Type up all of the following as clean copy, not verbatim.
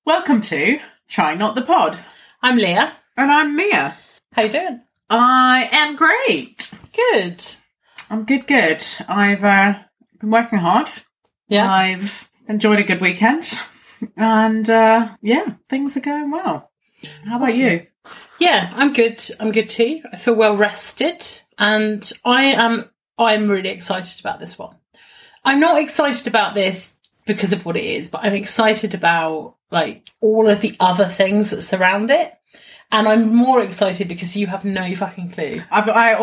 Welcome to Try Not the Pod. I'm Leah. And I'm Mia. How you doing? I am great. Good. I'm good. I've been working hard. Yeah. I've enjoyed a good weekend. And things are going well. How about you? Yeah, I'm good. I'm good too. I feel well rested, and I'm really excited about this one. I'm not excited about this because of what it is, but I'm excited about like all of the other things that surround it. And I'm more excited because you have no fucking clue. I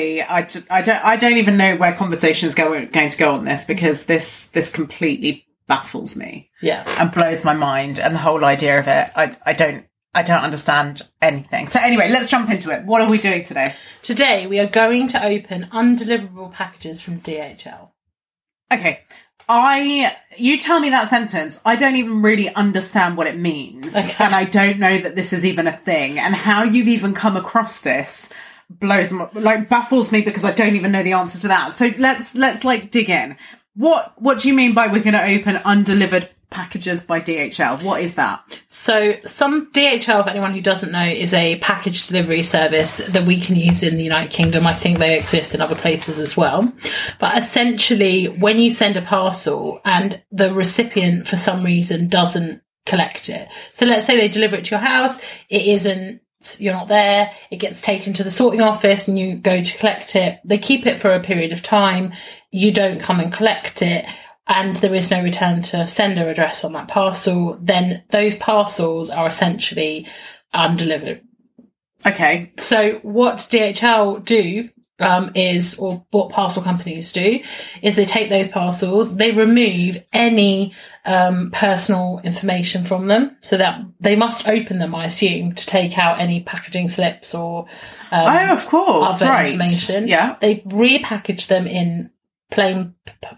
don't even know where conversation is going to go on this, because this completely baffles me. Yeah. And blows my mind, and the whole idea of it, I don't understand anything. So anyway, let's jump into it. What are we doing today? Today we are going to open undeliverable packages from DHL. Okay. You tell me that sentence, I don't even really understand what it means. Okay. And I don't know that this is even a thing. And how you've even come across this baffles me, because I don't even know the answer to that. So let's dig in. What do you mean by we're going to open undelivered packages by DHL? What is that? So some DHL, for anyone who doesn't know, is a package delivery service that we can use in the United Kingdom. I think they exist in other places as well. But essentially, when you send a parcel and the recipient for some reason doesn't collect it, so let's say they deliver it to your house, you're not there, it gets taken to the sorting office and you go to collect it, they keep it for a period of time, you don't come and collect it, and there is no return to sender address on that parcel, then those parcels are essentially undelivered. Okay. So what DHL do or what parcel companies do, is they take those parcels, they remove any personal information from them, so that they must open them, I assume, to take out any packaging slips or of course, other right. information. Yeah. They repackage them in plain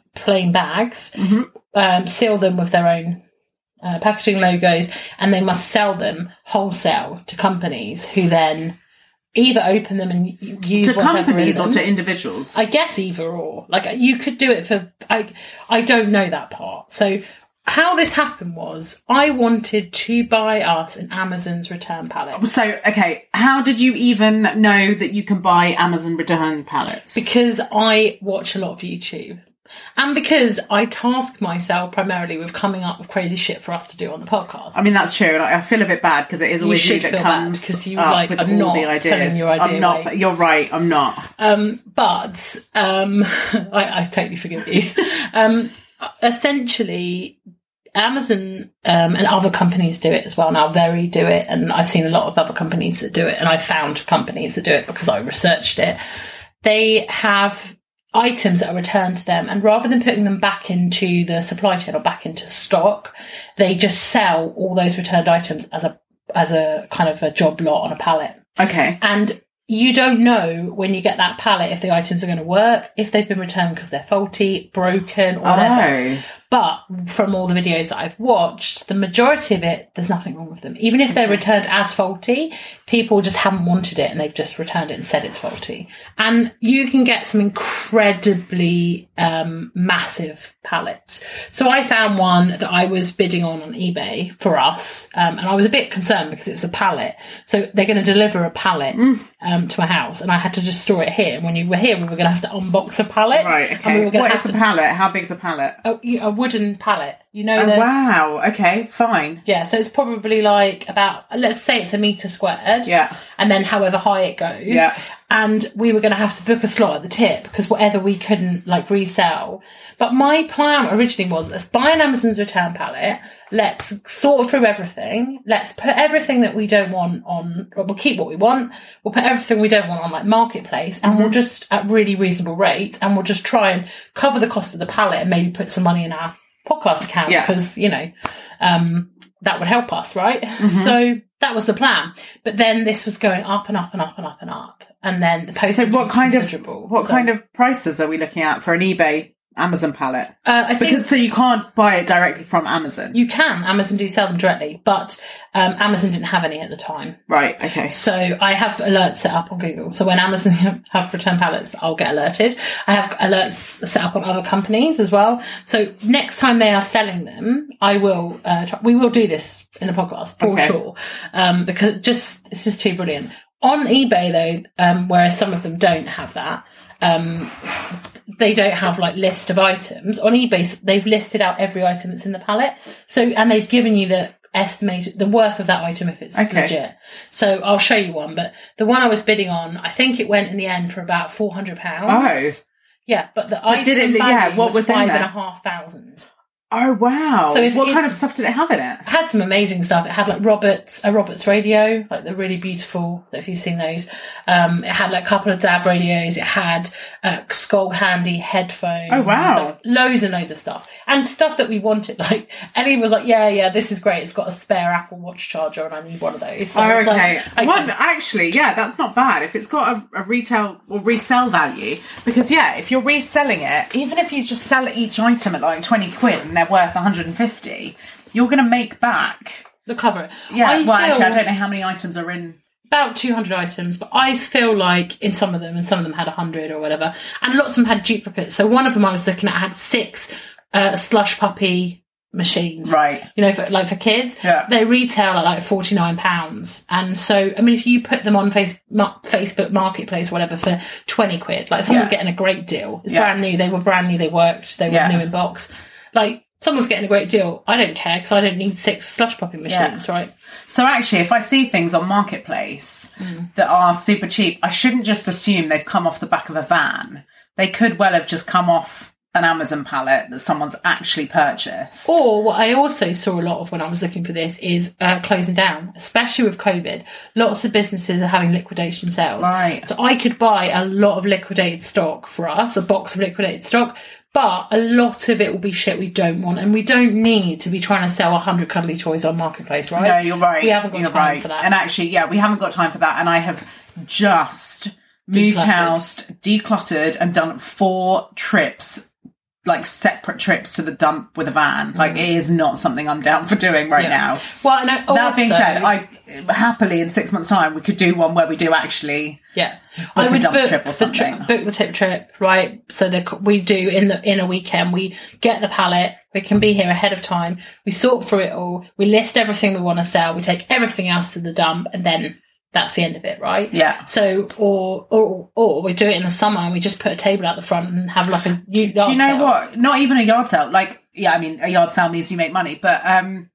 bags, seal them with their own packaging logos, and they must sell them wholesale to companies who then either open them and use to companies or to individuals. I guess either or. Like, you could do it for. I don't know that part. So how this happened was, I wanted to buy us an Amazon's return pallet. So, okay, how did you even know that you can buy Amazon return pallets? Because I watch a lot of YouTube. And because I task myself primarily with coming up with crazy shit for us to do on the podcast. I mean, that's true. I feel a bit bad because it is always you that comes because you up with all the ideas. Your idea I'm not. away. You're right. I'm not. But I totally forgive you. Essentially, Amazon and other companies do it as well now. Very do it, and I've seen a lot of other companies that do it, and I found companies that do it because I researched it. They have items that are returned to them, and rather than putting them back into the supply chain or back into stock, they just sell all those returned items as a kind of a job lot on a pallet. Okay. And you don't know when you get that pallet if the items are going to work, if they've been returned because they're faulty, broken, or whatever. Oh. But from all the videos that I've watched, the majority of it, there's nothing wrong with them. Even if they're returned as faulty, people just haven't wanted it and they've just returned it and said it's faulty. And you can get some incredibly massive pallets. So I found one that I was bidding on eBay for us, and I was a bit concerned because it was a pallet. So they're going to deliver a pallet to a house, and I had to just store it here. And when you were here, we were going to have to unbox a pallet. Right, okay. And we were What is a pallet? How big's a pallet? A wooden pallet. You know. Oh, wow. Okay, fine. Yeah, so it's probably like about, let's say it's a metre squared. Yeah. And then however high it goes. Yeah. And we were going to have to book a slot at the tip because whatever we couldn't like resell. But my plan originally was, let's buy an Amazon's return pallet. Let's sort through everything. Let's put everything that we don't want on, or we'll keep what we want. We'll put everything we don't want on like Marketplace, and we'll just, at really reasonable rates, and we'll just try and cover the cost of the pallet and maybe put some money in our podcast account because, you know, that would help us, right? So that was the plan. But then this was going up and up and up and up and up. And then the postage So what was kind considerable. of prices are we looking at for an eBay Amazon pallet? I think So you can't buy it directly from Amazon? you can. Amazon do sell them directly, but Amazon didn't have any at the time. Right, okay. So I have alerts set up on Google. So when Amazon have return pallets, I'll get alerted. I have alerts set up on other companies as well. So next time they are selling them, I will. We will do this in the podcast for sure, because it's just too brilliant. On eBay though, whereas some of them don't have that. They don't have like list of items. On eBay, they've listed out every item that's in the pallet. So, and they've given you the worth of that item if it's legit. So I'll show you one, but the one I was bidding on, I think it went in the end for about £400. Oh. Yeah, but the item value what was in there? £5,500. Oh, wow. So what kind of stuff did it have in it? It had some amazing stuff. It had like a Roberts radio, like the really beautiful, if you've seen those. It had like a couple of DAB radios. It had Skull Handy headphones. Oh, wow. Loads and loads of stuff. And stuff that we wanted. Like, Ellie was like, yeah, this is great. It's got a spare Apple Watch charger and I need one of those. So okay. Well, actually, yeah, that's not bad. If it's got a retail or resell value, because if you're reselling it, even if you just sell each item at like 20 quid and they're worth 150, you're going to make back the cover. Yeah, actually, I don't know how many items are in. About 200 items, but I feel like in some of them, and some of them had 100 or whatever, and lots of them had duplicates. So one of them I was looking at had 6 slush puppy machines, right? You know, for kids. Yeah. They retail at like £49, and so I mean, if you put them on Facebook Marketplace, or whatever, for 20 quid, like someone's getting a great deal. It's brand new. They were brand new. They worked. They were new in box. Like, someone's getting a great deal. I don't care because I don't need 6 slush puppy machines, right? So actually, if I see things on Marketplace that are super cheap, I shouldn't just assume they've come off the back of a van. They could well have just come off an Amazon pallet that someone's actually purchased. Or what I also saw a lot of when I was looking for this is closing down, especially with COVID. Lots of businesses are having liquidation sales. Right. So I could buy a lot of liquidated stock for us, a box of liquidated stock, but a lot of it will be shit we don't want, and we don't need to be trying to sell 100 cuddly toys on Marketplace, right? No, you're right. We haven't got time for that. And actually, we haven't got time for that. And I have just moved house, decluttered, and done 4 trips, like separate trips to the dump with a van. Like, it is not something I'm down for doing right now. Well, and that being said, I happily in 6 months' time we could do one where we do actually I would dump book trip or something. Book the tip trip, right? So that we do in a weekend. We get the pallet. We can be here ahead of time. We sort through it all. We list everything we want to sell. We take everything else to the dump, and then that's the end of it, right? Yeah. So, or we do it in the summer and we just put a table out the front and have like a yard Do you know sale. what? Not even a yard sale. Like, I mean, a yard sale means you make money, but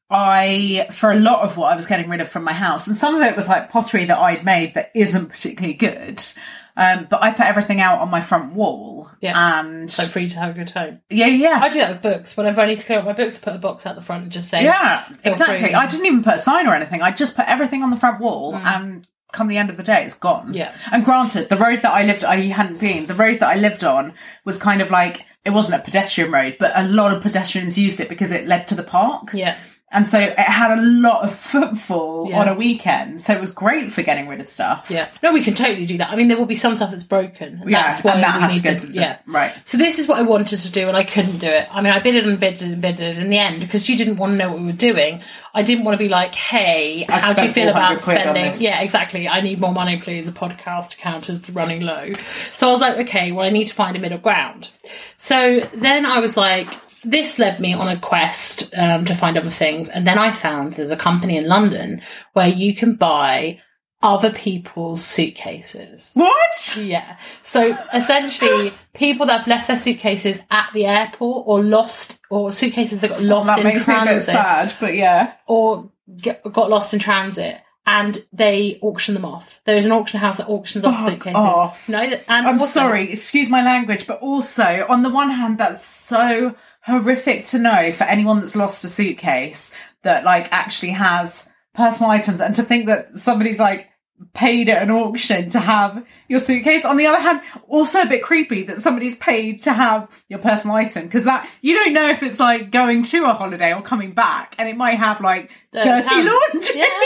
for a lot of what I was getting rid of from my house, and some of it was like pottery that I'd made that isn't particularly good, but I put everything out on my front wall. Yeah. And so for you to have a good time. Yeah. I do that with books. Whenever I need to clear out my books, put a box out the front and just say, exactly. free. I didn't even put a sign or anything. I just put everything on the front wall and come the end of the day, it's gone. Yeah. And granted, the road that the road that I lived on was kind of like, it wasn't a pedestrian road, but a lot of pedestrians used it because it led to the park. Yeah. And so it had a lot of footfall on a weekend. So it was great for getting rid of stuff. Yeah. No, we can totally do that. I mean, there will be some stuff that's broken. And that's why and that we has need to go this. to the right. So this is what I wanted to do and I couldn't do it. I mean, I bidded and bidded and bidded in the end because you didn't want to know what we were doing. I didn't want to be like, hey, how do you feel about spending? Yeah, exactly. I need more money, please. The podcast account is running low. So I was like, okay, well, I need to find a middle ground. So then I was like, this led me on a quest to find other things. And then I found there's a company in London where you can buy other people's suitcases. What? Yeah. So essentially, people that have left their suitcases at the airport or lost, or suitcases that got lost in transit. That makes me a bit sad, but yeah. Or got lost in transit. And they auction them off. There is an auction house that auctions off suitcases. No, and I'm sorry, excuse my language, but also, on the one hand, that's so horrific to know for anyone that's lost a suitcase that, like, actually has personal items, and to think that somebody's, like, paid at an auction to have your suitcase. On the other hand, also a bit creepy that somebody's paid to have your personal item, because that, you don't know if it's like going to a holiday or coming back, and it might have like dirty laundry. Yeah.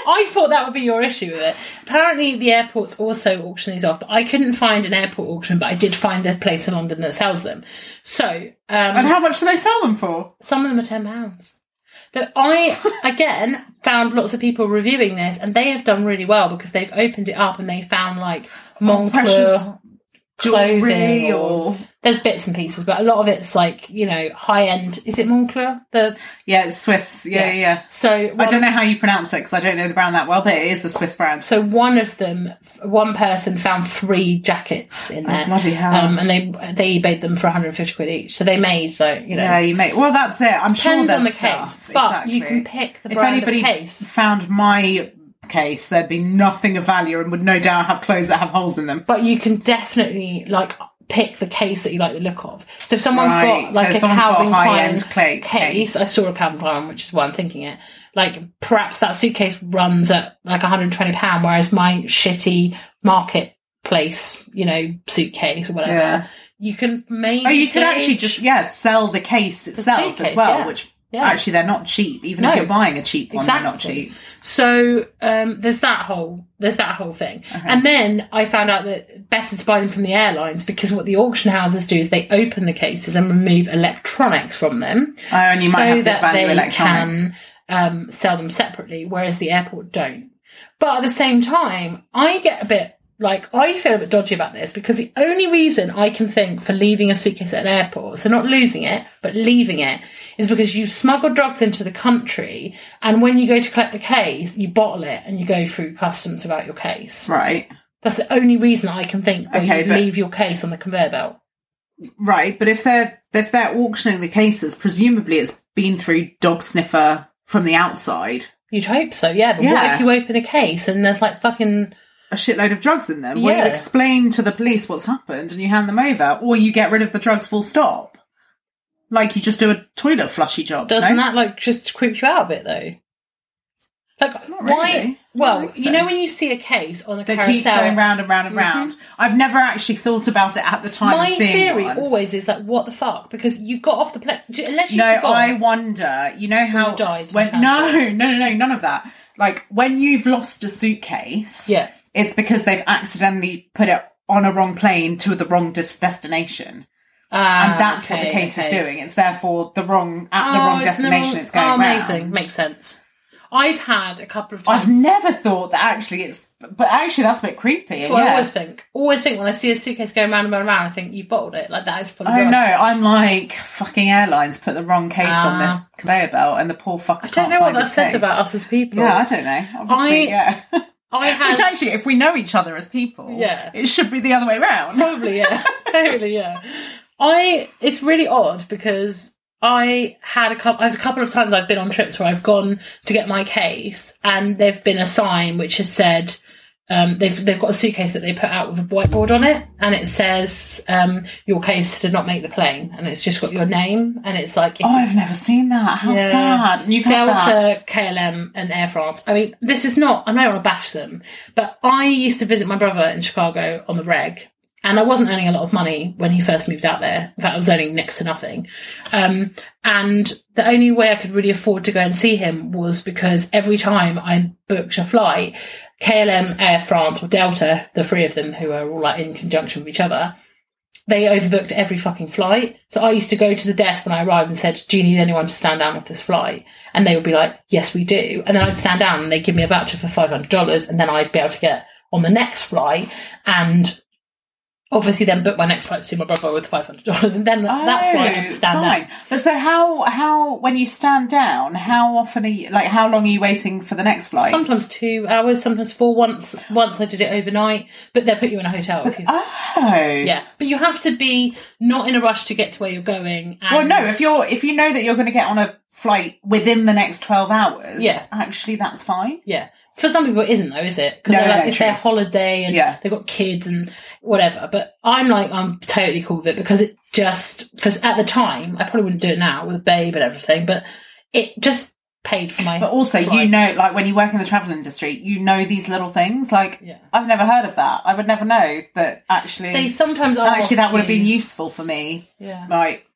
I thought that would be your issue with it. Apparently, the airports also auction these off, but I couldn't find an airport auction, but I did find a place in London that sells them. So, and how much do they sell them for? Some of them are £10. But I, again, found lots of people reviewing this, and they have done really well because they've opened it up and they found like Moncler clothing or there's bits and pieces, but a lot of it's like, you know, high end. Is it Moncler? It's Swiss. Yeah. So I don't know how you pronounce it because I don't know the brand that well, but it is a Swiss brand. So one person found 3 jackets in there. Bloody hell! And they eBayed them for 150 quid each. So they made like, you know. Yeah, you make. Well, that's it. I'm sure depends there's on the stuff. case, but exactly. you can pick the if brand anybody of case. Found my case, there'd be nothing of value and would no doubt have clothes that have holes in them. But you can definitely like pick the case that you like the look of. So if someone's got like a Calvin Klein case, I saw a Calvin Klein, which is why I'm thinking it. Like perhaps that suitcase runs at like £120, whereas my shitty marketplace, you know, suitcase or whatever, you can maybe. Oh, you could actually just sell the case itself as well, which. Yeah. Actually, they're not cheap. Even if you're buying a cheap one, they're not cheap. So there's that whole thing. And then I found out that better to buy them from the airlines because what the auction houses do is they open the cases and remove electronics from them, and you might have the value electronics. Can sell them separately, whereas the airport don't. But at the same time, I get a bit. Like, I feel a bit dodgy about this because the only reason I can think for leaving a suitcase at an airport, so not losing it, but leaving it, is because you've smuggled drugs into the country and when you go to collect the case, you bottle it and you go through customs without your case. Right. That's the only reason I can think where you leave your case on the conveyor belt. Right, but if they're auctioning the cases, presumably it's been through dog sniffer from the outside. You'd hope so, yeah. But what if you open a case and there's like fucking... a shitload of drugs in them. Well, you explain to the police what's happened and you hand them over, or you get rid of the drugs full stop. Like you just do a toilet flushy job. Doesn't that like just creep you out a bit though? Like not really. Why? Well, you know when you see a case on a carousel, keeps going round and round and round. I've never actually thought about it at the time of seeing My theory one. always is like, what the fuck? Because you got off the plane unless you. No, I wonder. You know how you died. No, none of that. Like when you've lost a suitcase. Yeah. It's because they've accidentally put it on a wrong plane to the wrong destination. And that's what the case is doing. It's therefore the wrong destination it's going amazing. round. Makes sense. I've had a couple of times. I've never thought that actually but actually that's a bit creepy. That's what I always think. Always think when I see a suitcase going round and round and round, I think you bottled it. Like that is full of drugs. No, I'm like, fucking airlines put the wrong case on this conveyor belt and the poor fucker can't find his case. I don't know what that says about us as people. Yeah, I don't know. Obviously, Which actually, if we know each other as people, it should be the other way around. Probably, yeah. Totally, yeah. It's really odd because I had a couple of times I've been on trips where I've gone to get my case and there've been a sign which has said they've got a suitcase that they put out with a whiteboard on it and it says your case did not make the plane and it's just got your name and it's like I've never seen that. How sad. And you've Delta, had that. KLM and Air France. I mean, this is not, I don't want to bash them, but I used to visit my brother in Chicago on the reg. And I wasn't earning a lot of money when he first moved out there. In fact, I was earning next to nothing. And the only way I could really afford to go and see him was because every time I booked a flight, KLM, Air France, or Delta, the 3 of them who are all like in conjunction with each other, they overbooked every fucking flight. So I used to go to the desk when I arrived and said, do you need anyone to stand down with this flight? And they would be like, yes, we do. And then I'd stand down and they'd give me a voucher for $500 and then I'd be able to get on the next flight and obviously then book my next flight to see my brother with $500 and then that flight I'd stand down. But so how when you stand down, how often are you, like how long are you waiting for the next flight? Sometimes 2 hours, sometimes 4. Once I did it overnight, but they'll put you in a hotel. Yeah, but you have to be not in a rush to get to where you're going. And well, no, if you know that you're going to get on a flight within the next 12 hours, actually that's fine. Yeah. For some people it isn't though, is it? Because it's their holiday and they've got kids and whatever. But I'm totally cool with it because it just, at the time, I probably wouldn't do it now with a babe and everything, but it just paid for my But also, flights. you know, like when you work in the travel industry, you know these little things. Like, I've never heard of that. I would never know that actually... They sometimes actually that would have been useful for me. Yeah. Like,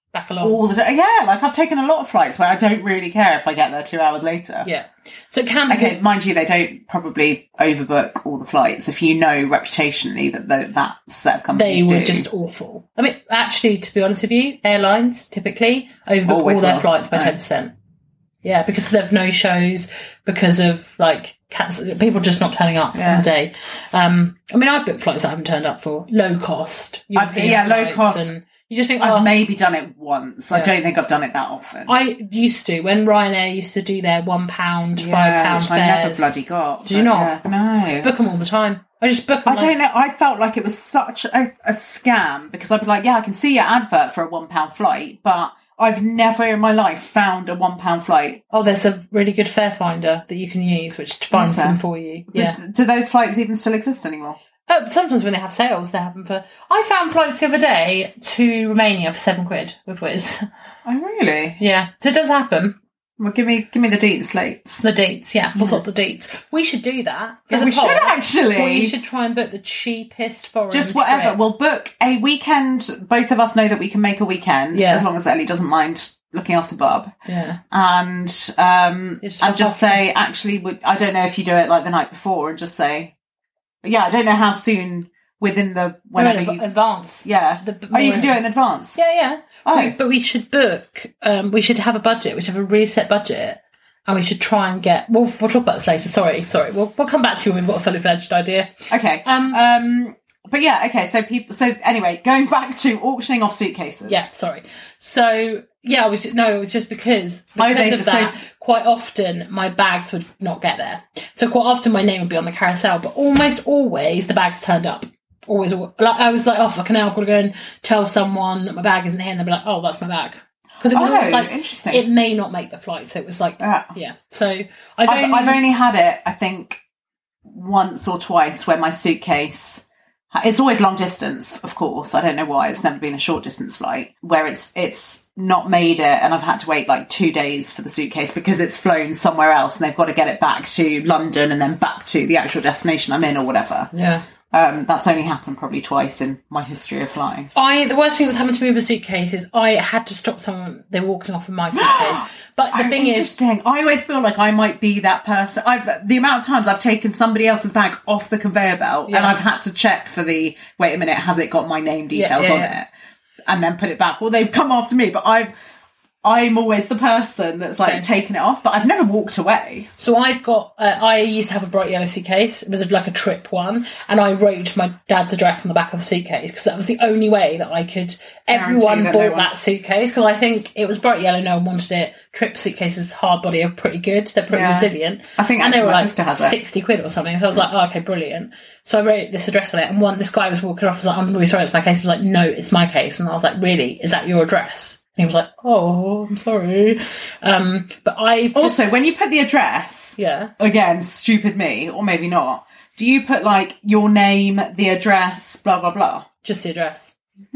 back along. all the time. Yeah, like I've taken a lot of flights where I don't really care if I get there 2 hours later. Yeah. So it can be... Okay, mind you, they don't probably overbook all the flights if you know reputationally that set of companies They were just awful. I mean, actually, to be honest with you, airlines typically overbook Always all their will. flights by 10%. Yeah, because they've no shows, because of like people just not turning up on the day. I mean, I've booked flights that I haven't turned up for. Low cost. European low flights, cost. And you just think, I've maybe done it once. I don't think I've done it that often. I used to, when Ryanair used to do their £1, £5 which fares. I never bloody got. Did you not? Yeah, no. I just book them all the time. I just book them. I don't know. I felt like it was such a scam because I'd be like, yeah, I can see your advert for a £1 flight, but I've never in my life found a £1 flight. Oh, there's a really good fare finder that you can use, which finds them for you. Yeah. Do those flights even still exist anymore? Sometimes when they have sales, they have them for... I found flights the other day to Romania for £7 with Wizz. Oh, really? Yeah. So it does happen. Well, give me the deets, slates. The dates, yeah. We'll sort the dates. We should do that. For Yeah, the we pod. should actually. We should try and book the cheapest foreign Just whatever. trip. We'll book a weekend. Both of us know that we can make a weekend, as long as Ellie doesn't mind looking after Bub. Yeah. And just say, actually, I don't know if you do it like the night before and just say, yeah, I don't know how soon within the whenever you advance. Yeah. You can do it in advance. Yeah. Oh. But we should book. We should have a budget. We should have a reset budget, and we should try and get. We'll talk about this later. Sorry. We'll come back to you when we've got a fully fledged idea. Okay. But yeah. Okay. So anyway, going back to auctioning off suitcases. Yeah. Sorry. So yeah, it was just because of that. Quite often my bags would not get there. So quite often my name would be on the carousel, but almost always the bags turned up. Always, like I was like, oh fucking hell, I've got to go and tell someone that my bag isn't here, and they'll be like, oh, that's my bag, because it was always like interesting. It may not make the flight, so it was like, yeah. So I've only had it, I think, once or twice where my suitcase. It's always long distance, of course. I don't know why. It's never been a short distance flight where it's not made it, and I've had to wait like 2 days for the suitcase because it's flown somewhere else, and they've got to get it back to London and then back to the actual destination I'm in or whatever. Yeah. That's only happened probably twice in my history of flying. The worst thing that's happened to me with a suitcase is I had to stop someone. They're walking off with my suitcase. But the thing is, I always feel like I might be that person. The amount of times I've taken somebody else's bag off the conveyor belt and I've had to check for wait a minute, has it got my name details on it? And then put it back. Well, they've come after me, but I'm always the person that's like taking it off, but I've never walked away. So I've got, I used to have a bright yellow suitcase. It was like a trip one. And I wrote my dad's address on the back of the suitcase because that was the only way that I could, everyone bought that suitcase because I think it was bright yellow, no one wanted it. Trip suitcases, hard body, are pretty good. They're pretty resilient. I think and they were my like sister has it. £60 or something. So I was like, oh, okay, brilliant. So I wrote this address on it. And this guy was walking off. I was like, I'm really sorry, it's my case. He was like, no, it's my case. And I was like, really? Is that your address? And he was like, oh, I'm sorry. But I also, when you put the address, again, stupid me, or maybe not, do you put like your name, the address, blah, blah, blah? Just the address.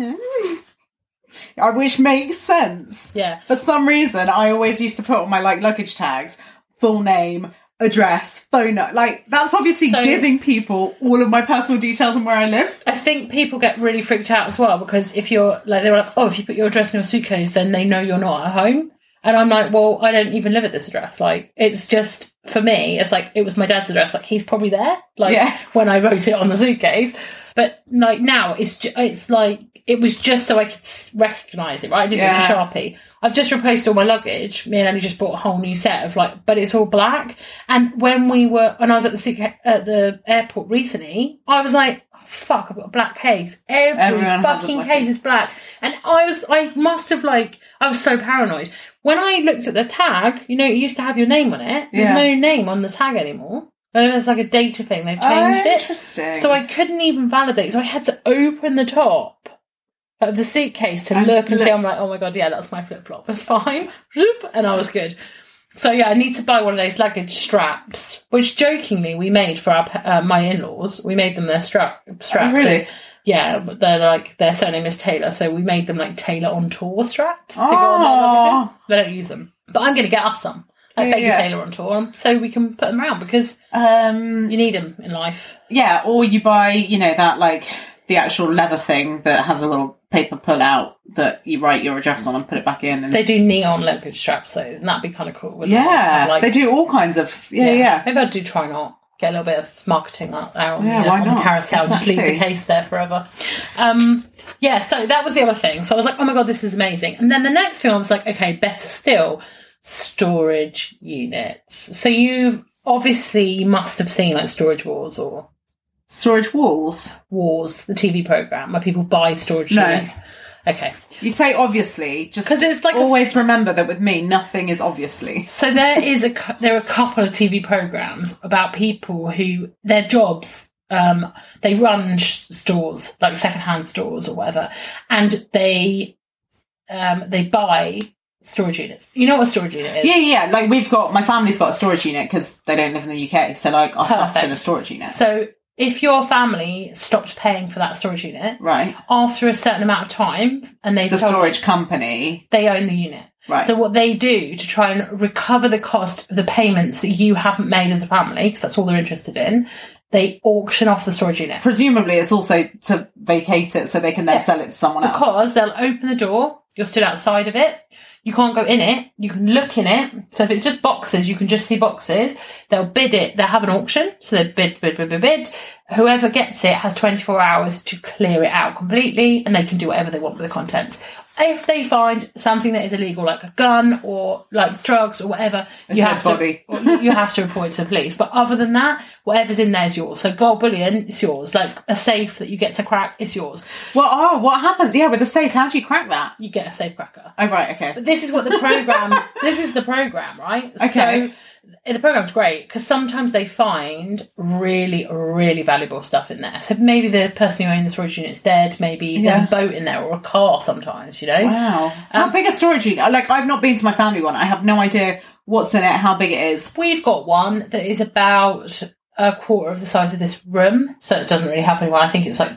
Which makes sense. Yeah. For some reason, I always used to put on my like luggage tags, full name, address, phone number. Like, that's obviously giving people all of my personal details and where I live. I think people get really freaked out as well because if you're like, they were like, oh, if you put your address in your suitcase, then they know you're not at home. And I'm like, well, I don't even live at this address. Like, it's just, for me, it's like, it was my dad's address. Like, he's probably there. Like, when I wrote it on the suitcase. But like now, it's like, it was just so I could recognise it, right? I did it in a Sharpie. I've just replaced all my luggage. Me and Ellie just bought a whole new set of like, but it's all black. And when I was at the airport recently, I was like, oh, fuck, I've got a black case. Everyone fucking case is black. And I was so paranoid. When I looked at the tag, you know, it used to have your name on it. There's no name on the tag anymore. It's like a data thing. They've changed it. Interesting. So I couldn't even validate. So I had to open the top of the suitcase to look and see. I'm like, oh my God, yeah, that's my flip-flop. That's fine. And I was good. So yeah, I need to buy one of those luggage straps, which jokingly we made for my in-laws. We made them their straps. Oh, really? So, yeah, but their surname is Taylor. So we made them like Taylor on tour straps to go on their luggages. They don't use them. But I'm going to get us some. Like Baby Taylor on tour, so we can put them around because you need them in life. Yeah, or you buy, you know, that like the actual leather thing that has a little paper pull out that you write your address on and put it back in. And They do neon luggage straps, though. Wouldn't that be kind of cool? Wouldn't it? yeah, Like, they do all kinds of yeah. Maybe I'd do try not. Get a little bit of marketing out there on, Yeah, why on not? the carousel. Just leave the Exactly. case there forever. Yeah, so that was the other thing. So I was like, oh my God, this is amazing. And then the next thing I was like, okay, better still, storage units. So you obviously must have seen like Storage Wars or Storage Walls. Wars, the TV program where people buy storage No. units. Okay. You say obviously, just 'Cause it's like always remember that with me, nothing is obviously. So there are a couple of TV programs about people who their jobs, they run stores, like secondhand stores or whatever, and they buy storage units. You know what a storage unit is? Yeah. Like my family's got a storage unit because they don't live in the UK, so like our stuff's Perfect. in a storage unit. So if your family stopped paying for that storage unit Right. after a certain amount of time, and they The storage company. they own the unit. Right. So what they do to try and recover the cost of the payments that you haven't made as a family, because that's all they're interested in, they auction off the storage unit. Presumably it's also to vacate it so they can then sell it to someone else. Because they'll open the door, you're stood outside of it, you can't go in it, you can look in it. So if it's just boxes, you can just see boxes. They'll bid it, they'll have an auction, so they bid. Whoever gets it has 24 hours to clear it out completely, and they can do whatever they want with the contents. If they find something that is illegal, like a gun or like drugs or whatever, you dead have body. you have to report it to the police. But other than that, whatever's in there is yours. So gold bullion is yours. Like a safe that you get to crack is yours. Well, what happens? Yeah, with the safe, how do you crack that? You get a safe cracker. Oh, right, okay. But this is what the program. This is the program, right? Okay. So the program's great because sometimes they find really, really valuable stuff in there. So maybe the person who owns the storage unit's dead. Maybe there's a boat in there or a car. Sometimes, you know. Wow. How big a storage unit? Like, I've not been to my family one. I have no idea what's in it, how big it is. We've got one that is about a quarter of the size of this room, so it doesn't really have anyone. I think it's like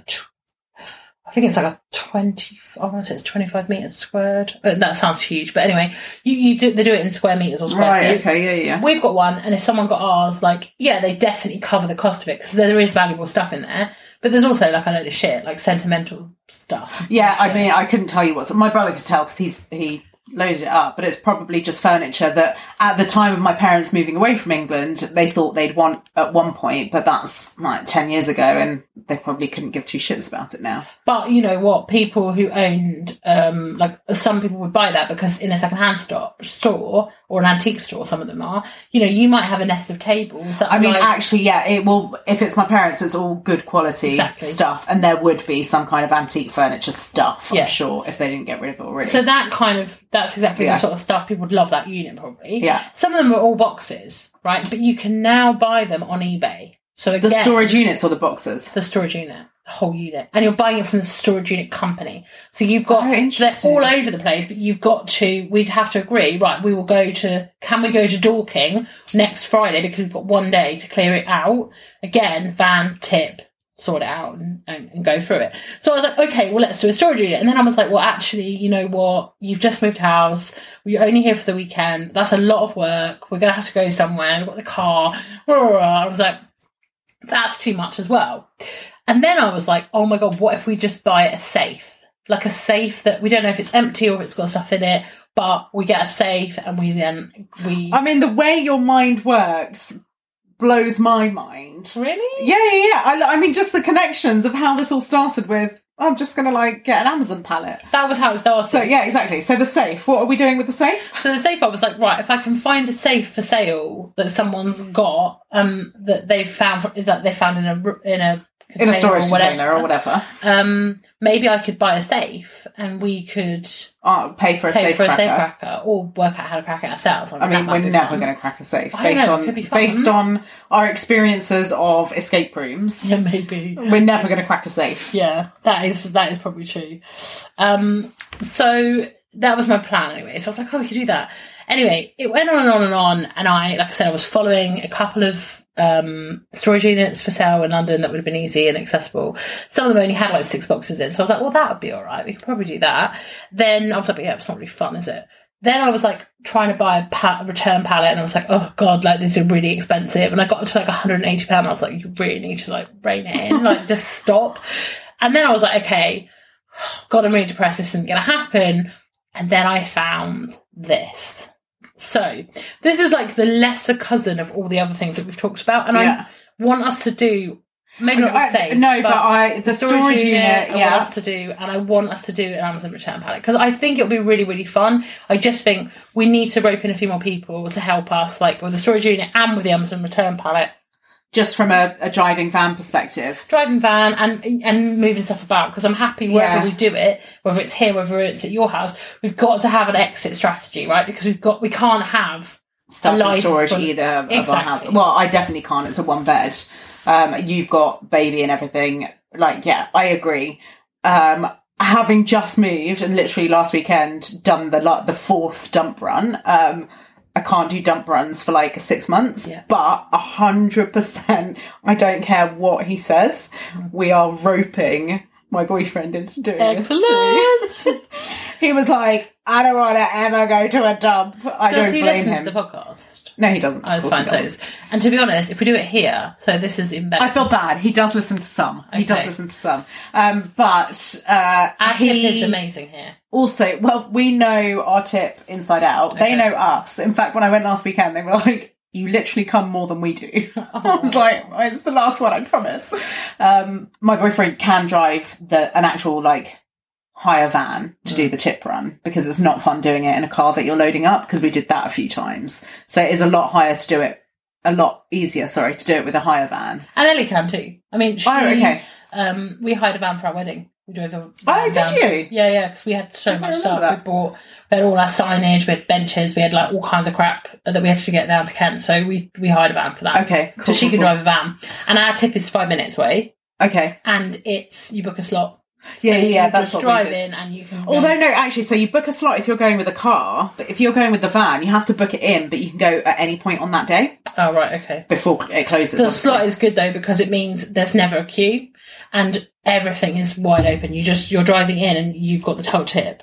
a 20. I want to say it's 25 meters squared. That sounds huge, but anyway, they do it in square meters or square Right, feet. okay, yeah. We've got one, and if someone got ours, like, yeah, they definitely cover the cost of it because there is valuable stuff in there. But there's also like a load of shit, like sentimental stuff. Yeah, I mean, I couldn't tell you what's... My brother could tell because he loaded it up, but it's probably just furniture that at the time of my parents moving away from England, they thought they'd want at one point, but that's like 10 years ago, and they probably couldn't give two shits about it now. But you know what? People who owned, like some people would buy that because in a second-hand store or an antique store, some of them are, you know, you might have a nest of tables that I mean, like, actually, yeah, it will... If it's my parents, it's all good quality stuff, and there would be some kind of antique furniture stuff, I'm sure, if they didn't get rid of it already. So that's exactly the sort of stuff people would love that unit probably. Yeah. Some of them are all boxes, right? But you can now buy them on eBay. So again, the storage units or the boxes? the storage unit, the whole unit, and you're buying it from the storage unit company. So you've got they're interesting. all over the place, but we'd have to agree, right? Can we go to Dorking next Friday because we've got one day to clear it out? Again, van tip. Sort it out and go through it. So I was like, okay, well, let's do a storage unit. And then I was like, well, actually, you know what? You've just moved house. We're only here for the weekend. That's a lot of work. We're going to have to go somewhere. We've got the car. I was like, that's too much as well. And then I was like, oh my God, what if we just buy a safe? Like a safe that we don't know if it's empty or if it's got stuff in it, but we get a safe and we. I mean, the way your mind works blows my mind. Really? Yeah. I mean, just the connections of how this all started with, I'm just going to like get an Amazon pallet. That was how it started. So yeah, exactly. So the safe, what are we doing with the safe? So the safe, I was like, right, if I can find a safe for sale that someone's got, that they found in a storage or container or whatever. Maybe I could buy a safe and we could pay for a safe cracker or work out how to crack it ourselves. I mean, we're never going to crack a safe based based on our experiences of escape rooms. Yeah, maybe we're never going to crack a safe. Yeah, that is probably true. So that was my plan anyway. So I was like, oh, we could do that. Anyway, it went on and on and on, and like I said, I was following a couple of storage units for sale in London that would have been easy and accessible. Some of them only had like 6 boxes in, so I was like, well, that would be all right. We could probably do that. Then I was like, yeah, it's not really fun, is it? Then I was like trying to buy a return pallet, and I was like, oh God, like this is really expensive. And I got to like £180. I was like, you really need to like rein it in, like just stop. And then I was like, okay, God, I'm really depressed, this isn't going to happen. And then I found this. So this is like the lesser cousin of all the other things that we've talked about. And I want us to do, maybe not the same. No, but the storage unit, I want us to do, and I want us to do an Amazon return pallet. Because I think it'll be really, really fun. I just think we need to rope in a few more people to help us, like with the storage unit and with the Amazon return pallet. Just from a driving van perspective. Driving van and moving stuff about, because I'm happy wherever we do it, whether it's here, whether it's at your house, we've got to have an exit strategy, right? Because we can't have stuff in storage either of our house. Well, I definitely can't. It's a one bed. You've got baby and everything. Like, yeah, I agree. Having just moved and literally last weekend done the fourth dump run, I can't do dump runs for like 6 months, but 100%, I don't care what he says, we are roping my boyfriend into doing this too. He was like, I don't want to ever go to a dump. I don't blame him. Does he listen to the podcast? No, he doesn't. Oh, it's fine. And to be honest, if we do it here, so this is in bed. I feel bad. He does listen to some. Okay. He does listen to some. But our tip is amazing here. Also, well, we know our tip inside out. Okay. They know us. In fact, when I went last weekend, they were like, you literally come more than we do. I was like, it's the last one, I promise. My boyfriend can drive an actual, like, hire van to do the tip run, because it's not fun doing it in a car that you're loading up, because we did that a few times. So it is a lot easier to do it with a hire van. And Ellie can too. I mean, we hired a van for our wedding. We drove a van. Oh, did you? Yeah, because we had so much stuff. We had all our signage, we had benches, we had like all kinds of crap that we had to get down to Kent. So we hired a van for that. Okay, cool. So she can drive a van. And our tip is 5 minutes away. Okay. And you book a slot. So that's what drive we did. in and you can. Although no, actually, so you book a slot if you're going with a car, but if you're going with the van, you have to book it in, but you can go at any point on that day. Oh right, okay. Before it closes. The slot is good though, because it means there's never a queue and everything is wide open. You're driving in and you've got the whole tip.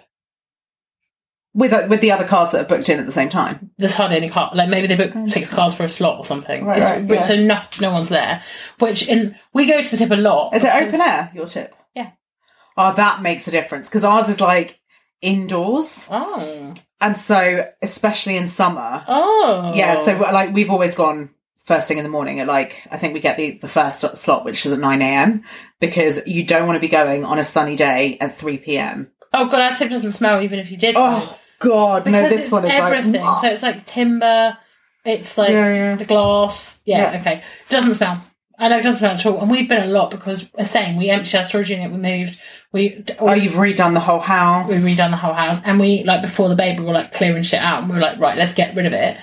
With the other cars that are booked in at the same time? There's hardly any car. Like maybe they book 6 cars for a slot or something. Right, So no one's there. And we go to the tip a lot. Is it open air, your tip? Yeah. Oh, that makes a difference, because ours is like indoors. Oh. And so, especially in summer. Oh. Yeah, so like we've always gone first thing in the morning at like, I think we get the first slot, which is at 9 a.m, because you don't want to be going on a sunny day at 3 p.m. Oh God, our tip doesn't smell even if you did. Oh God, no, this one is everything. like... So it's like timber, it's like the glass. Yeah, okay. It doesn't smell. I know it doesn't smell at all. And we've been a lot because, we emptied our storage unit, we moved. You've redone the whole house? We redone the whole house. And we, like, before the baby, we were, like, clearing shit out. And we were like, right, let's get rid of it.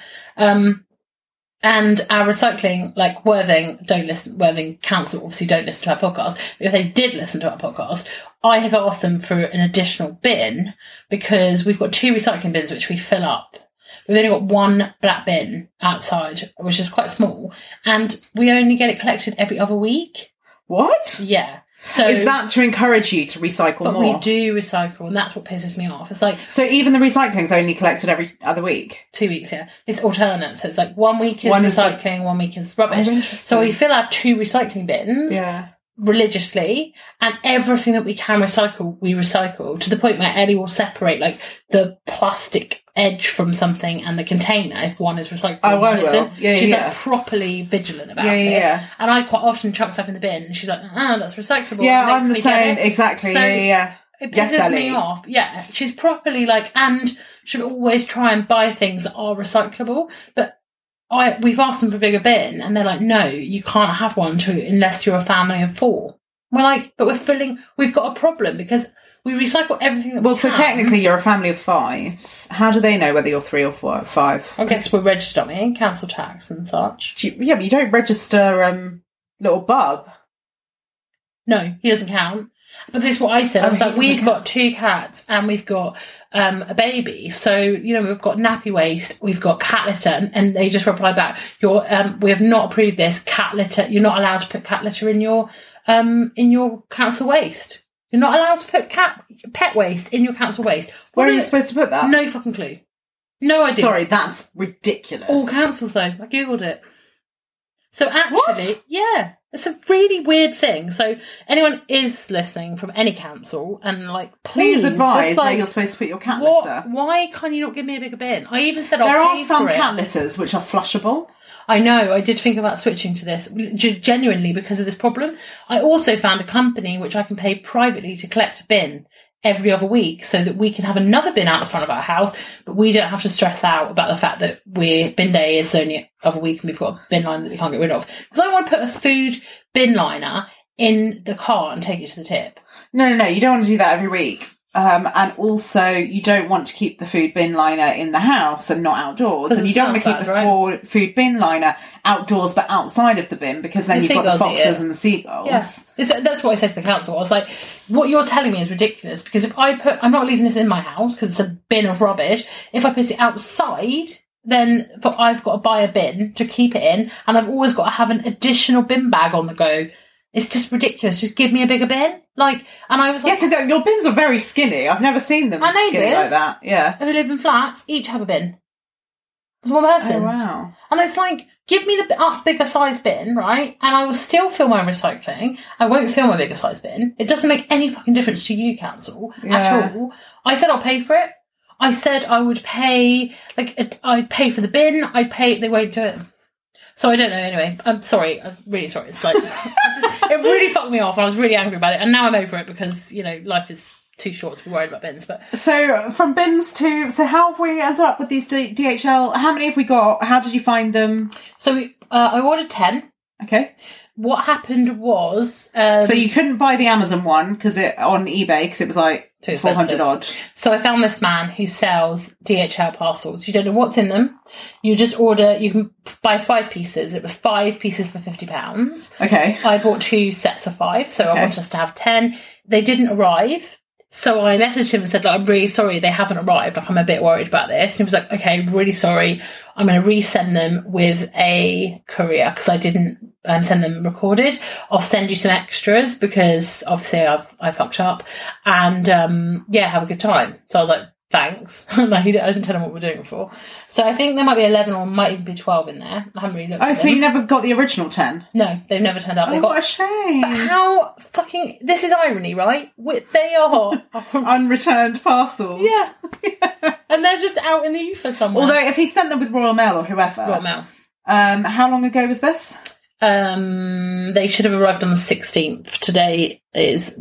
And our recycling, like, Worthing Council obviously don't listen to our podcast. But if they did listen to our podcast, I have asked them for an additional bin, because we've got 2 recycling bins which we fill up. We've only got 1 black bin outside, which is quite small, and we only get it collected every other week. What? Yeah. So is that to encourage you to recycle more? We do recycle, and that's what pisses me off. It's like, so even the recycling's only collected every other week? 2 weeks, yeah. It's alternate, so it's like 1 week is recycling, 1 week is rubbish. Oh, interesting. So we fill our 2 recycling bins. Yeah. Religiously, and everything that we can recycle, we recycle, to the point where Ellie will separate like the plastic edge from something and the container if one is recyclable. Oh, I will. She's like properly vigilant about it. Yeah. And I quite often chuck stuff in the bin and she's like, that's recyclable. Yeah, I'm the same. Exactly. So yeah. It pisses me off. Yeah. She's properly like, and should always try and buy things that are recyclable, but we've asked them for a bigger bin, and they're like, no, you can't have one unless you're a family of 4. We're like, but we've got a problem, because we recycle everything that we can. So technically you're a family of 5. How do they know whether you're 3 or 5? I guess we're registered, aren't we? Council tax and such. Yeah, but you don't register little Bub. No, he doesn't count. But this is what I said. I was like, we've got 2 cats and we've got a baby. So, we've got nappy waste, we've got cat litter. And they just replied back, we have not approved this cat litter. You're not allowed to put cat litter in your council waste. You're not allowed to put pet waste in your council waste. Where are you supposed to put that? No fucking clue. No idea. Sorry, that's ridiculous. All councils though. I googled it. So actually, yeah. It's a really weird thing. So anyone is listening from any council and like, please advise like, where you're supposed to put your cat litter. Why can't you not give me a bigger bin? I even said there I'll are pay some for cat it. litters which are flushable. I know. I did think about switching to this genuinely because of this problem. I also found a company which I can pay privately to collect a bin every other week so that we can have another bin out the front of our house, but we don't have to stress out about the fact that bin day is only other week and we've got a bin line that we can't get rid of. Because I want to put a food bin liner in the car and take it to the tip. No, you don't want to do that every week. And also, you don't want to keep the food bin liner in the house and not outdoors. And you don't want to keep the food bin liner outdoors but outside of the bin, because then you've got the foxes and the seagulls. Yes. That's what I said to the council. I was like, what you're telling me is ridiculous, because if I'm not leaving this in my house because it's a bin of rubbish. If I put it outside, then I've got to buy a bin to keep it in, and I've always got to have an additional bin bag on the go. It's just ridiculous. Just give me a bigger bin. And I was like... Yeah, because your bins are very skinny. I've never seen them skinny like that. Yeah. If we live in flats, each have a bin. There's one person. Oh, wow. And it's like, give me the bigger size bin, right? And I will still fill my recycling. I won't fill my bigger size bin. It doesn't make any fucking difference to you, council, at all. I said I'll pay for it. I said I would pay, I'd pay for the bin. They won't do it. So I don't know. Anyway, I'm sorry. I'm really sorry. It's like it really fucked me off. I was really angry about it, and now I'm over it because life is too short to be worried about bins. But so from bins to how have we ended up with these DHL? How many have we got? How did you find them? So I ordered 10. Okay. What happened was... so you couldn't buy the Amazon one on eBay because it was like 400 odd. So I found this man who sells DHL parcels. You don't know what's in them. You just order... You can buy 5 pieces. It was 5 pieces for £50. Okay. I bought 2 sets of 5, so I want us to have 10. They didn't arrive. So I messaged him and said, I'm really sorry, they haven't arrived. I'm a bit worried about this. And he was like, okay, really sorry. I'm going to resend them with a courier because I didn't send them recorded. I'll send you some extras because obviously I fucked up. And have a good time. So I was like, thanks. I didn't tell him what we're doing it for. So I think there might be 11 or might even be 12 in there. I haven't really looked at them. So you never got the original 10? No, they've never turned up. What a shame. But how fucking... This is irony, right? They are... unreturned parcels. Yeah. And they're just out in the ether somewhere. Although if he sent them with Royal Mail or whoever... Royal Mail. How long ago was this? They should have arrived on the 16th. Today is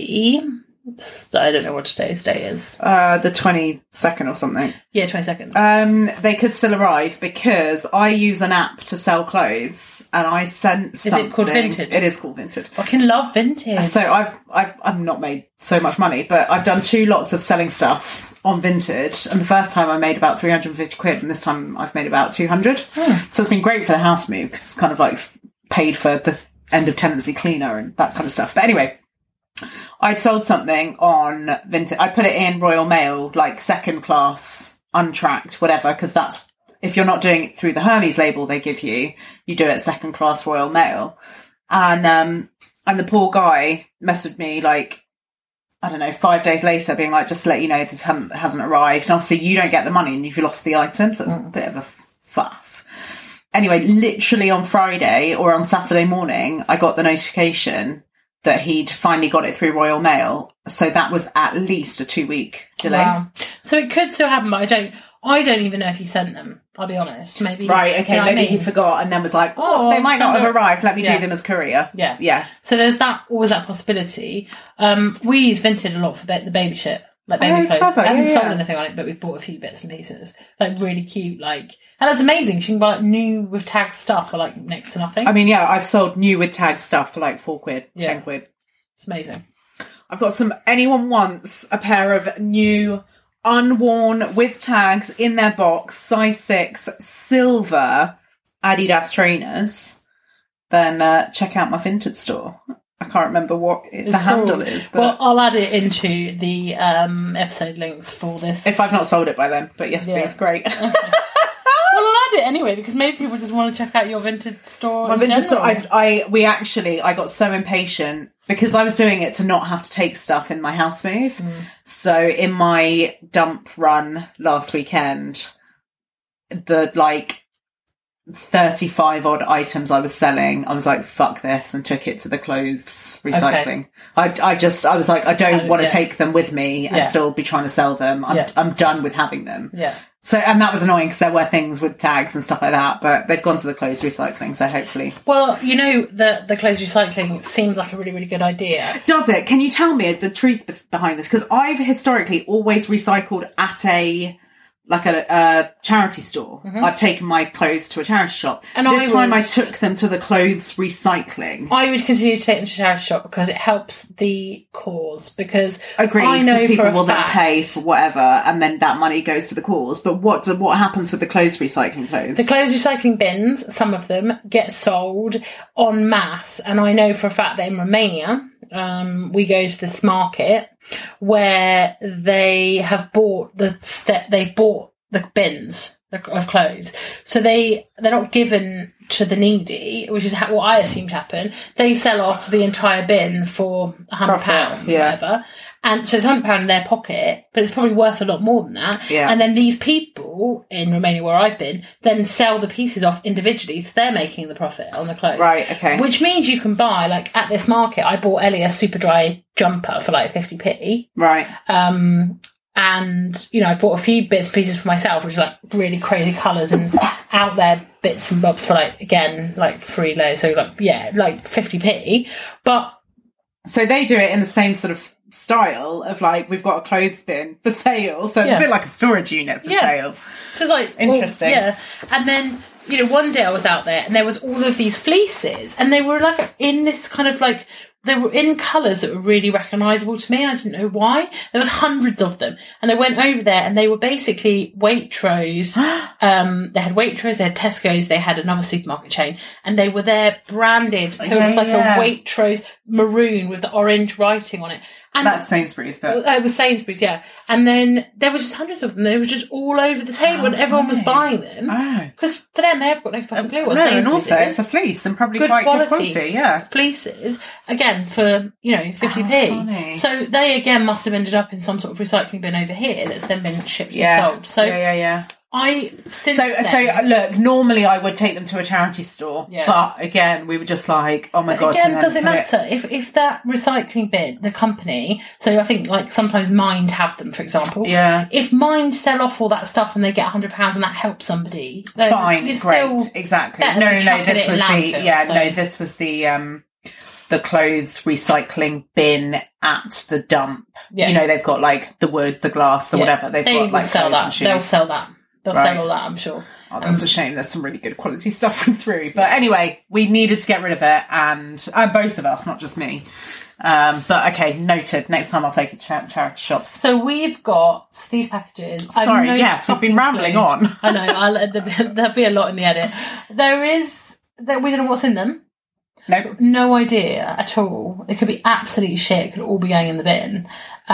I don't know what today's day is. The 22nd or something. Yeah, 22nd. They could still arrive because I use an app to sell clothes, and I sent something. Is it called Vinted? It is called Vinted. I can love Vinted. So I've not made so much money, but I've done 2 lots of selling stuff on Vinted, and the first time I made about 350 quid, and this time I've made about 200. So it's been great for the house move because it's kind of like paid for the end of tenancy cleaner and that kind of stuff. But anyway, I'd sold something on Vinted. I put it in Royal Mail, like second class, untracked, whatever, because that's, if you're not doing it through the Hermes label they give you, you do it second class Royal Mail. And the poor guy messaged me like, I don't know, 5 days later being like, just to let you know this hasn't arrived. And obviously you don't get the money and you've lost the item. So it's a bit of a faff. Anyway, literally on Friday or on Saturday morning, I got the notification that he'd finally got it through Royal Mail. So that was at least a 2-week delay. Wow. So it could still happen, but I don't even know if he sent them, I'll be honest. Maybe. Right, okay, maybe he forgot and then was like, they might not have arrived, let me do them as courier. Yeah. Yeah. So there's always that possibility. We use Vinted a lot for the baby shit, like baby clothes. Clever. I haven't sold anything on it, but we've bought a few bits and pieces. Like really cute, and that's amazing. You can buy new with tag stuff for like next to nothing. I mean, yeah, I've sold new with tag stuff for like 4 quid, 10 quid. It's amazing. I've got anyone wants a pair of new, unworn, with tags in their box, size 6, silver Adidas trainers, then check out my Vinted store. I can't remember what the handle is. But well, I'll add it into the episode links for this. If I've not sold it by then, but yes, please, great. Okay. Well, I'll add it anyway because maybe people just want to check out your Vinted store. My Vinted store. I got so impatient because I was doing it to not have to take stuff in my house move. So in my dump run last weekend, the 35 odd items I was selling, I was like, fuck this, and took it to the clothes recycling. Okay. I was like, I don't want to take them with me and still be trying to sell them. I'm done with having them. Yeah. So, and that was annoying because there were things with tags and stuff like that, but they've gone to the clothes recycling, so hopefully. Well, you know, the clothes recycling seems like a really, really good idea. Does it? Can you tell me the truth behind this? Because I've historically always recycled at a charity store. Mm-hmm. I've taken my clothes to a charity shop. And this time I took them to the clothes recycling. I would continue to take them to a charity shop because it helps the cause. Because agreed, I know people for a will fact, then pay for whatever, and then that money goes to the cause. But what happens with the clothes recycling clothes? The clothes recycling bins, some of them get sold en masse, and I know for a fact that in Romania, we go to this market where they have bought the bins of clothes, so they're not given to the needy, which is what I assumed happened. They sell off the entire bin for £100, whatever, and so it's £100 in their pocket, but it's probably worth a lot more than that. Yeah. And then these people in Romania, where I've been, then sell the pieces off individually, so they're making the profit on the clothes. Right. Okay. Which means you can buy, like at this market, I bought Ellie a super dry jumper for like 50p. Right. And, you know, I bought a few bits and pieces for myself, which are like really crazy colours and out there bits and bobs for like, again, like free low. So like 50p. But so they do it in the same sort of style of like, we've got a clothes bin for sale. So it's a bit like a storage unit for sale. So it's like, interesting. Well, and then, you know, one day I was out there and there was all of these fleeces and they were like in this kind of like, they were in colours that were really recognisable to me. I didn't know why. There was hundreds of them. And I went over there and they were basically Waitrose. They had Waitrose, they had Tesco's, they had another supermarket chain. And they were there branded. So it was like a Waitrose maroon with the orange writing on it. And that's Sainsbury's, but it was Sainsbury's, yeah. And then there were just hundreds of them. They were just all over the table, and everyone was buying them. Because for them, they've got no fucking clue what Sainsbury's and also is. it's a fleece and probably quite good quality, yeah. Fleeces, again, for, 50p. So they, again, must have ended up in some sort of recycling bin over here that's then been shipped and sold. So yeah. So look, normally I would take them to a charity store, but again, we were just like, oh my god. Again, does it matter if that recycling bin, the company? So I think like sometimes Mind have them, for example. Yeah. If Mind sell off all that stuff and they get £100 and that helps somebody, then fine, great, exactly. No. This was the clothes recycling bin at the dump. Yeah. You know, they've got like the wood, the glass, the whatever. They've got like sell clothes that. and shoes. They'll sell that. They'll sell all that, I'm sure. Oh, that's a shame. There's some really good quality stuff through. But anyway, we needed to get rid of it, and both of us, not just me. But okay, noted. Next time I'll take it to charity shops. So we've got these packages. Sorry, yes, we've been rambling on. I know. There'll be a lot in the edit. We don't know what's in them. Nope. No idea at all. It could be absolutely shit. It could all be going in the bin.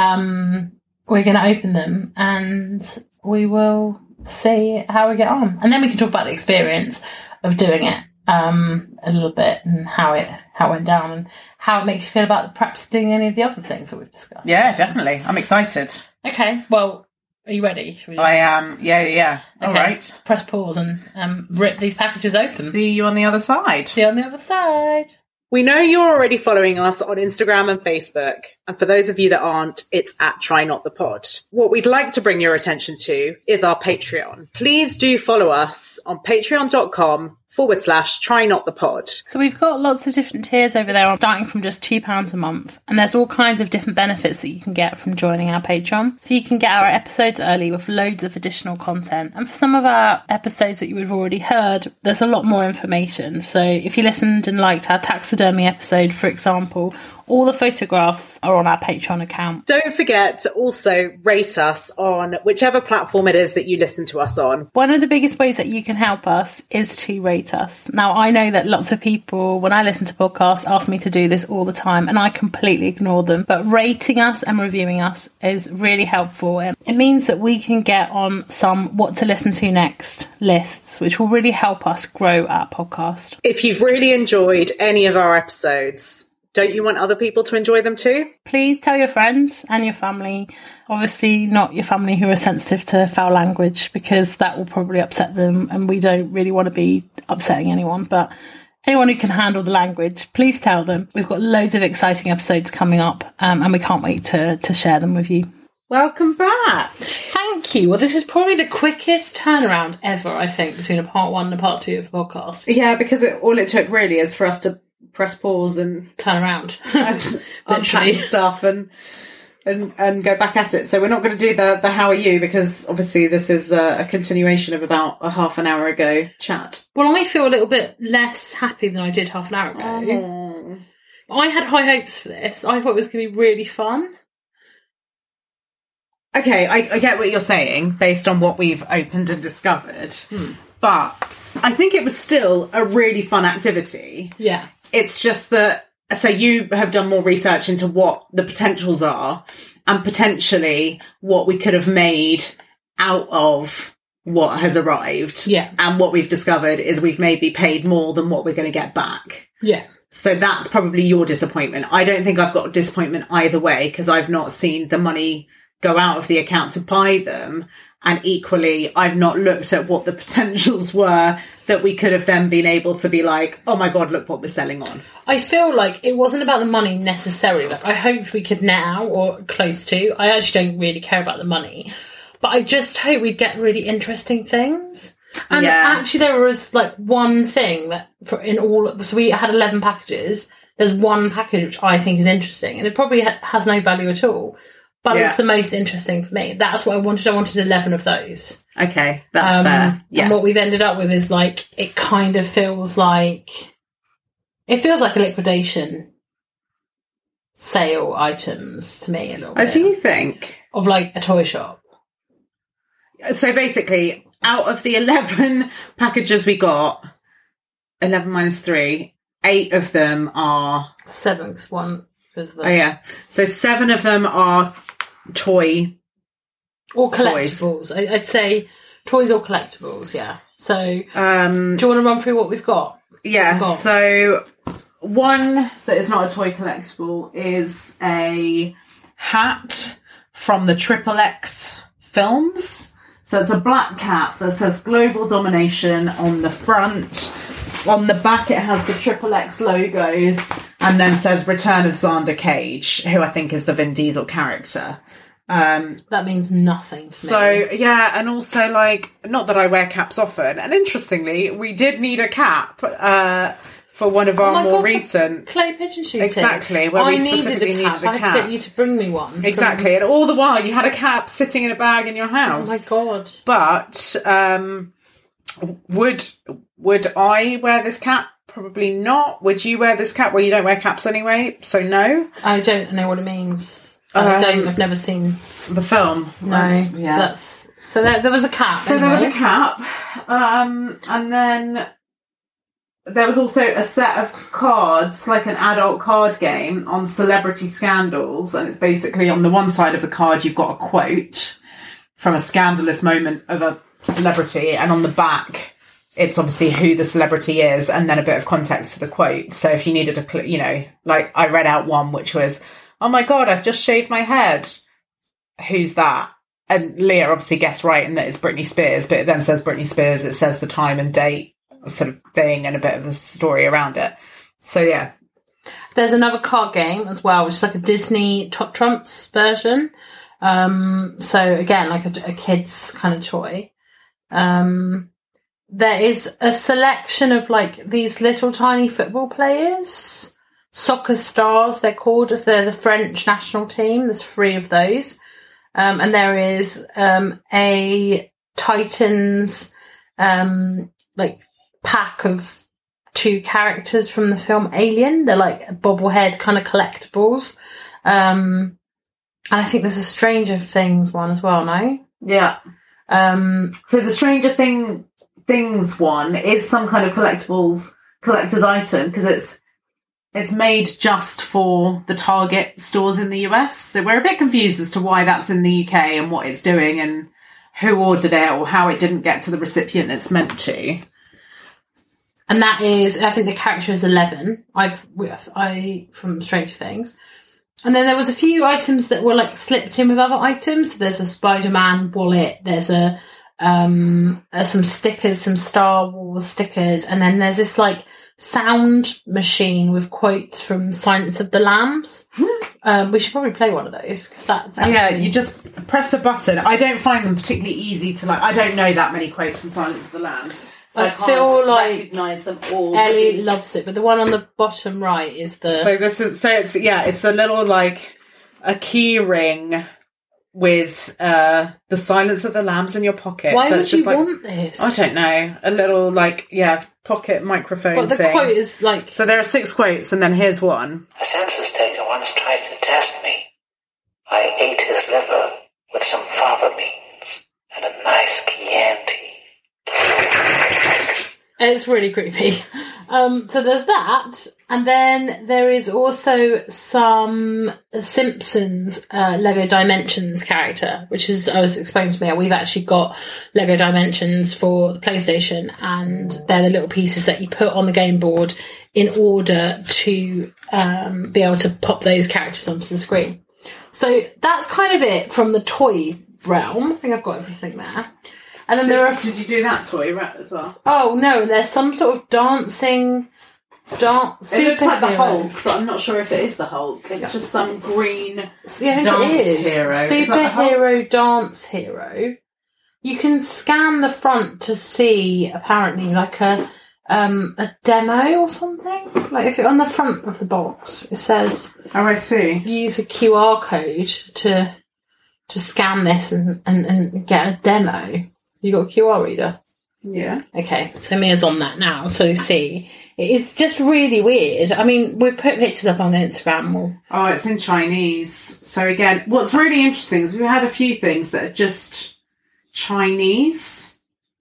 We're going to open them and we will see how we get on. And then we can talk about the experience of doing it a little bit and how it went down and how it makes you feel about perhaps doing any of the other things that we've discussed. Yeah, definitely. I'm excited. Okay, well, are you ready? I am. Yeah. Okay. All right. Press pause and rip these packages open. See you on the other side. See you on the other side. We know you're already following us on Instagram and Facebook. And for those of you that aren't, it's at Try Not The Pod. What we'd like to bring your attention to is our Patreon. Please do follow us on patreon.com/Try Not The Pod. So we've got lots of different tiers over there, starting from just £2 a month. And there's all kinds of different benefits that you can get from joining our Patreon. So you can get our episodes early with loads of additional content. And for some of our episodes that you would have already heard, there's a lot more information. So if you listened and liked our taxidermy episode, for example, all the photographs are on our Patreon account. Don't forget to also rate us on whichever platform it is that you listen to us on. One of the biggest ways that you can help us is to rate us. Now, I know that lots of people, when I listen to podcasts, ask me to do this all the time, and I completely ignore them. But rating us and reviewing us is really helpful. It means that we can get on some what to listen to next lists, which will really help us grow our podcast. If you've really enjoyed any of our episodes, don't you want other people to enjoy them too? Please tell your friends and your family. Obviously not your family who are sensitive to foul language, because that will probably upset them, and we don't really want to be upsetting anyone. But anyone who can handle the language, please tell them. We've got loads of exciting episodes coming up, and we can't wait to share them with you. Welcome back. Thank you. Well, this is probably the quickest turnaround ever, I think, between a part 1 and a part 2 of the podcast. Yeah, because all it took really is for us to press pause and turn around, and unpack stuff and go back at it. So we're not going to do the how are you, because obviously this is a continuation of about a half an hour ago chat. Well, I feel a little bit less happy than I did half an hour ago. Oh. I had high hopes for this. I thought it was going to be really fun. Okay, I get what you're saying based on what we've opened and discovered, but I think it was still a really fun activity. Yeah. It's just that, so you have done more research into what the potentials are and potentially what we could have made out of what has arrived. Yeah. And what we've discovered is we've maybe paid more than what we're going to get back. Yeah. So that's probably your disappointment. I don't think I've got a disappointment either way, because I've not seen the money go out of the account to buy them. And equally, I've not looked at what the potentials were that we could have then been able to be like, oh my God, look what we're selling on. I feel like it wasn't about the money necessarily. Like, I hoped we could now, or close to. I actually don't really care about the money. But I just hope we'd get really interesting things. And actually there was like one thing that so we had 11 packages. There's one package which I think is interesting, and it probably has no value at all. But it's the most interesting for me. That's what I wanted. I wanted 11 of those. Okay, that's fair. Yeah. And what we've ended up with is like, it kind of feels like a liquidation sale items to me a little bit. Do you think? Of like a toy shop. So basically, out of the 11 packages we got, 11 minus 3, 8 of them are... 7, because one... Oh yeah, so 7 of them are toy or collectibles. I'd say toys or collectibles. Yeah. So, do you want to run through what we've got? Yeah. So one that is not a toy collectible is a hat from the XXX films. So it's a black cap that says "Global Domination" on the front. On the back, it has the XXX logos and then says Return of Xander Cage, who I think is the Vin Diesel character. That means nothing to me. So, yeah, and also, like, not that I wear caps often. And interestingly, we did need a cap for one of our more recent... clay pigeon shooting. Exactly. Where I we needed a cap. I had to get you to bring me one. Exactly. And all the while, you had a cap sitting in a bag in your house. Oh, my God. But... Would I wear this cap? Probably not. Would you wear this cap? Well, you don't wear caps anyway, so no. I don't know what it means. I've never seen the film. No. Yeah. So there was a cap. So anyway. there was a cap, and then there was also a set of cards, like an adult card game on celebrity scandals, and it's basically on the one side of the card you've got a quote from a scandalous moment of a celebrity, and on the back it's obviously who the celebrity is and then a bit of context to the quote. So if you needed like I read out one which was, oh my God, I've just shaved my head, who's that? And Leah obviously guessed right in that it's Britney Spears, but it then says Britney Spears, it says the time and date sort of thing and a bit of the story around it. So yeah, there's another card game as well, which is like a Disney Top Trumps version. So again, like a kid's kind of toy. There is a selection of like these little tiny football players, soccer stars they're called, if they're the French national team. There's 3 of those. And there is a Titans like pack of 2 characters from the film Alien. They're like bobblehead kind of collectibles. And I think there's a Stranger Things one as well, no? Yeah. So the Stranger Things one is some kind of collector's item, because it's made just for the Target stores in the US. So we're a bit confused as to why that's in the UK and what it's doing and who ordered it or how it didn't get to the recipient it's meant to. And that is, I think the character is 11. From Stranger Things. And then there was a few items that were like slipped in with other items. There's a Spider-Man wallet. There's some stickers, some Star Wars stickers, and then there's this like sound machine with quotes from Silence of the Lambs. We should probably play one of those because that's actually... you just press a button. I don't find them particularly easy to like. I don't know that many quotes from Silence of the Lambs, so I feel like recognise them all. Ellie loves it, but the one on the bottom right is the. It's a little like a key ring with the Silence of the Lambs in your pocket. Why would it's just you want this? I don't know. A little pocket microphone but the thing. quote is like... So there are 6 quotes and then here's one. A census taker once tried to test me. I ate his liver with some fava beans and a nice Chianti. It's really creepy. So there's that. And then there is also some Simpsons Lego Dimensions character, which is, I was explaining to me, we've actually got Lego Dimensions for the PlayStation, and they're the little pieces that you put on the game board in order to be able to pop those characters onto the screen. So that's kind of it from the toy realm. I think I've got everything there. And then Did you do that toy as well? Oh no, there's some sort of dancing It looks like the Hulk, but I'm not sure if it is the Hulk. It's just some green dance hero. Superhero dance hero. You can scan the front to see apparently like a demo or something. Like if you're on the front of the box, it says, "Oh, I see." Use a QR code to scan this and get a demo. You got a QR reader? Yeah. Okay, so Mia's on that now. So see, it's just really weird. I mean, we've put pictures up on Instagram. Oh, it's in Chinese. So again, what's really interesting is we've had a few things that are just Chinese.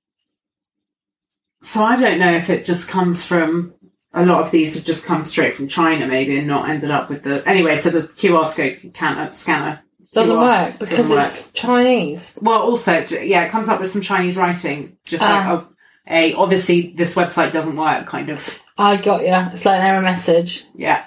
So I don't know if it just comes from... A lot of these have just come straight from China maybe and not ended up with the... Anyway, so the QR scanner... Doesn't work because it's Chinese. Well, also, it comes up with some Chinese writing. Just obviously this website doesn't work, kind of. I got you. It's like an error message. Yeah.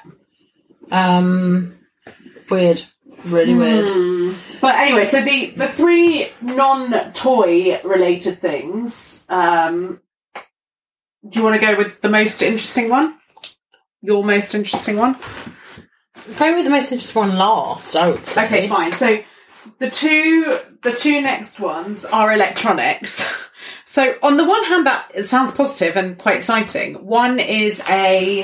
Weird. Really weird. But anyway, so the 3 non-toy related things. Do you want to go with the most interesting one? Your most interesting one? Go with the most interesting one last, I would say. Okay, fine. So the two next ones are electronics. So on the one hand, that it sounds positive and quite exciting. One is a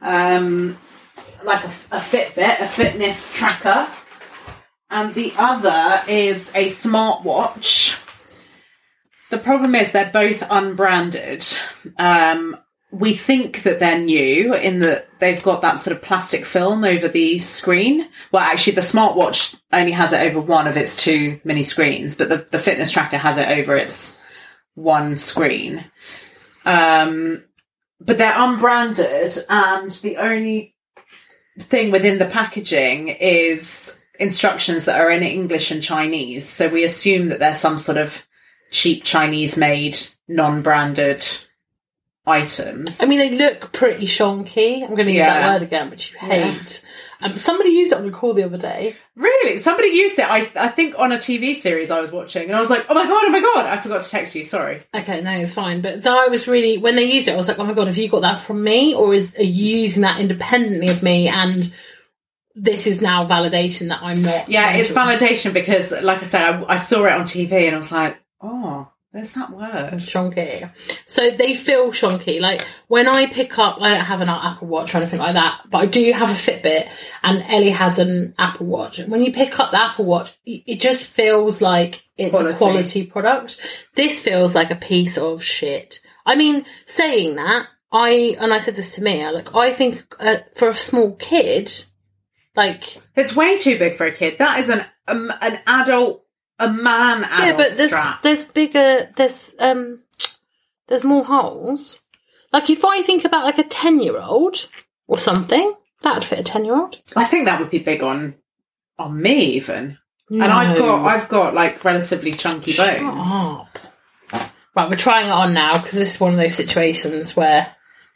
Fitbit, a fitness tracker, and the other is a smartwatch. The problem is they're both unbranded. We think that they're new in that they've got that sort of plastic film over the screen. Well, actually, the smartwatch only has it over one of its 2 mini screens, but the fitness tracker has it over its 1 screen. But they're unbranded, and the only thing within the packaging is instructions that are in English and Chinese. So we assume that they're some sort of cheap Chinese-made, non-branded items. I mean, they look pretty shonky. I'm going to use that word again, which you hate. Somebody used it on the call the other day. Really? Somebody used it, I think, on a TV series I was watching, and I was like, oh my god, I forgot to text you, sorry. Okay, no, it's fine. But so I was really, when they used it, I was like, oh my god, have you got that from me? Or are you using that independently of me, and this is now validation that I'm not... Yeah, it's validation because, like I said, I saw it on TV, and I was like, oh... There's that word. Shonky. So they feel shonky. Like, when I pick up... I don't have an Apple Watch or anything like that, but I do have a Fitbit, and Ellie has an Apple Watch. And when you pick up the Apple Watch, it just feels like it's a quality product. This feels like a piece of shit. I mean, saying that, I said this to Mia, I think for a small kid, it's way too big for a kid. That is an adult... A man adult yeah, but strap. there's bigger, there's more holes. If I think about a 10-year-old or something, that would fit a 10-year-old. I think that would be big on me even. No. And I've got relatively chunky bones. Shut up. Right, we're trying it on now because this is one of those situations where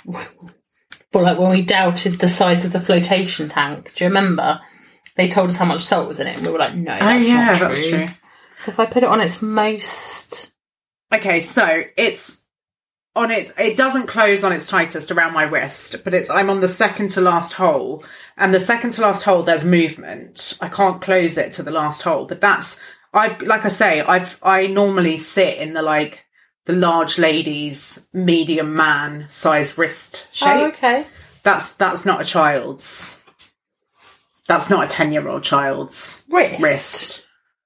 Well, like when we doubted the size of the flotation tank. Do you remember? They told us how much salt was in it, and we were like, no, that's not true. That's true. So if I put it on its most... Okay, so it's on it. It doesn't close on its tightest around my wrist, but I'm on the second to last hole, and the second to last hole there's movement. I can't close it to the last hole, but I normally sit in the large ladies, medium man size wrist shape. Oh, okay. That's not a child's. That's not a 10-year-old child's wrist.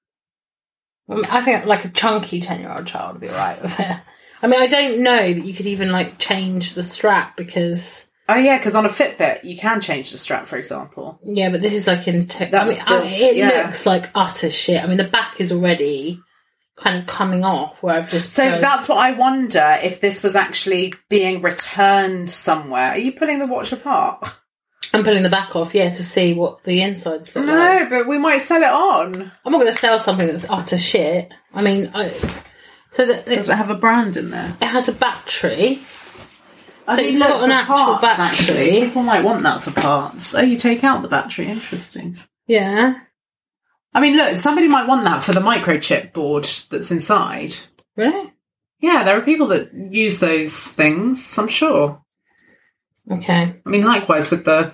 I think like a chunky 10-year-old child would be all right with it. I mean, I don't know that you could even change the strap because... Oh yeah, because on a Fitbit you can change the strap, for example. Yeah, but this is it looks like utter shit. I mean, the back is already kind of coming off where I've just... So that's what I wonder, if this was actually being returned somewhere. Are you pulling the watch apart? I'm pulling the back off, to see what the insides look like. No, but we might sell it on. I'm not going to sell something that's utter shit. I mean, does it have a brand in there? It has a battery. It's got an actual battery. Actually. People might want that for parts. Oh, you take out the battery. Interesting. Yeah. I mean, look, somebody might want that for the microchip board that's inside. Really? Yeah, there are people that use those things, I'm sure. Okay. I mean, likewise with the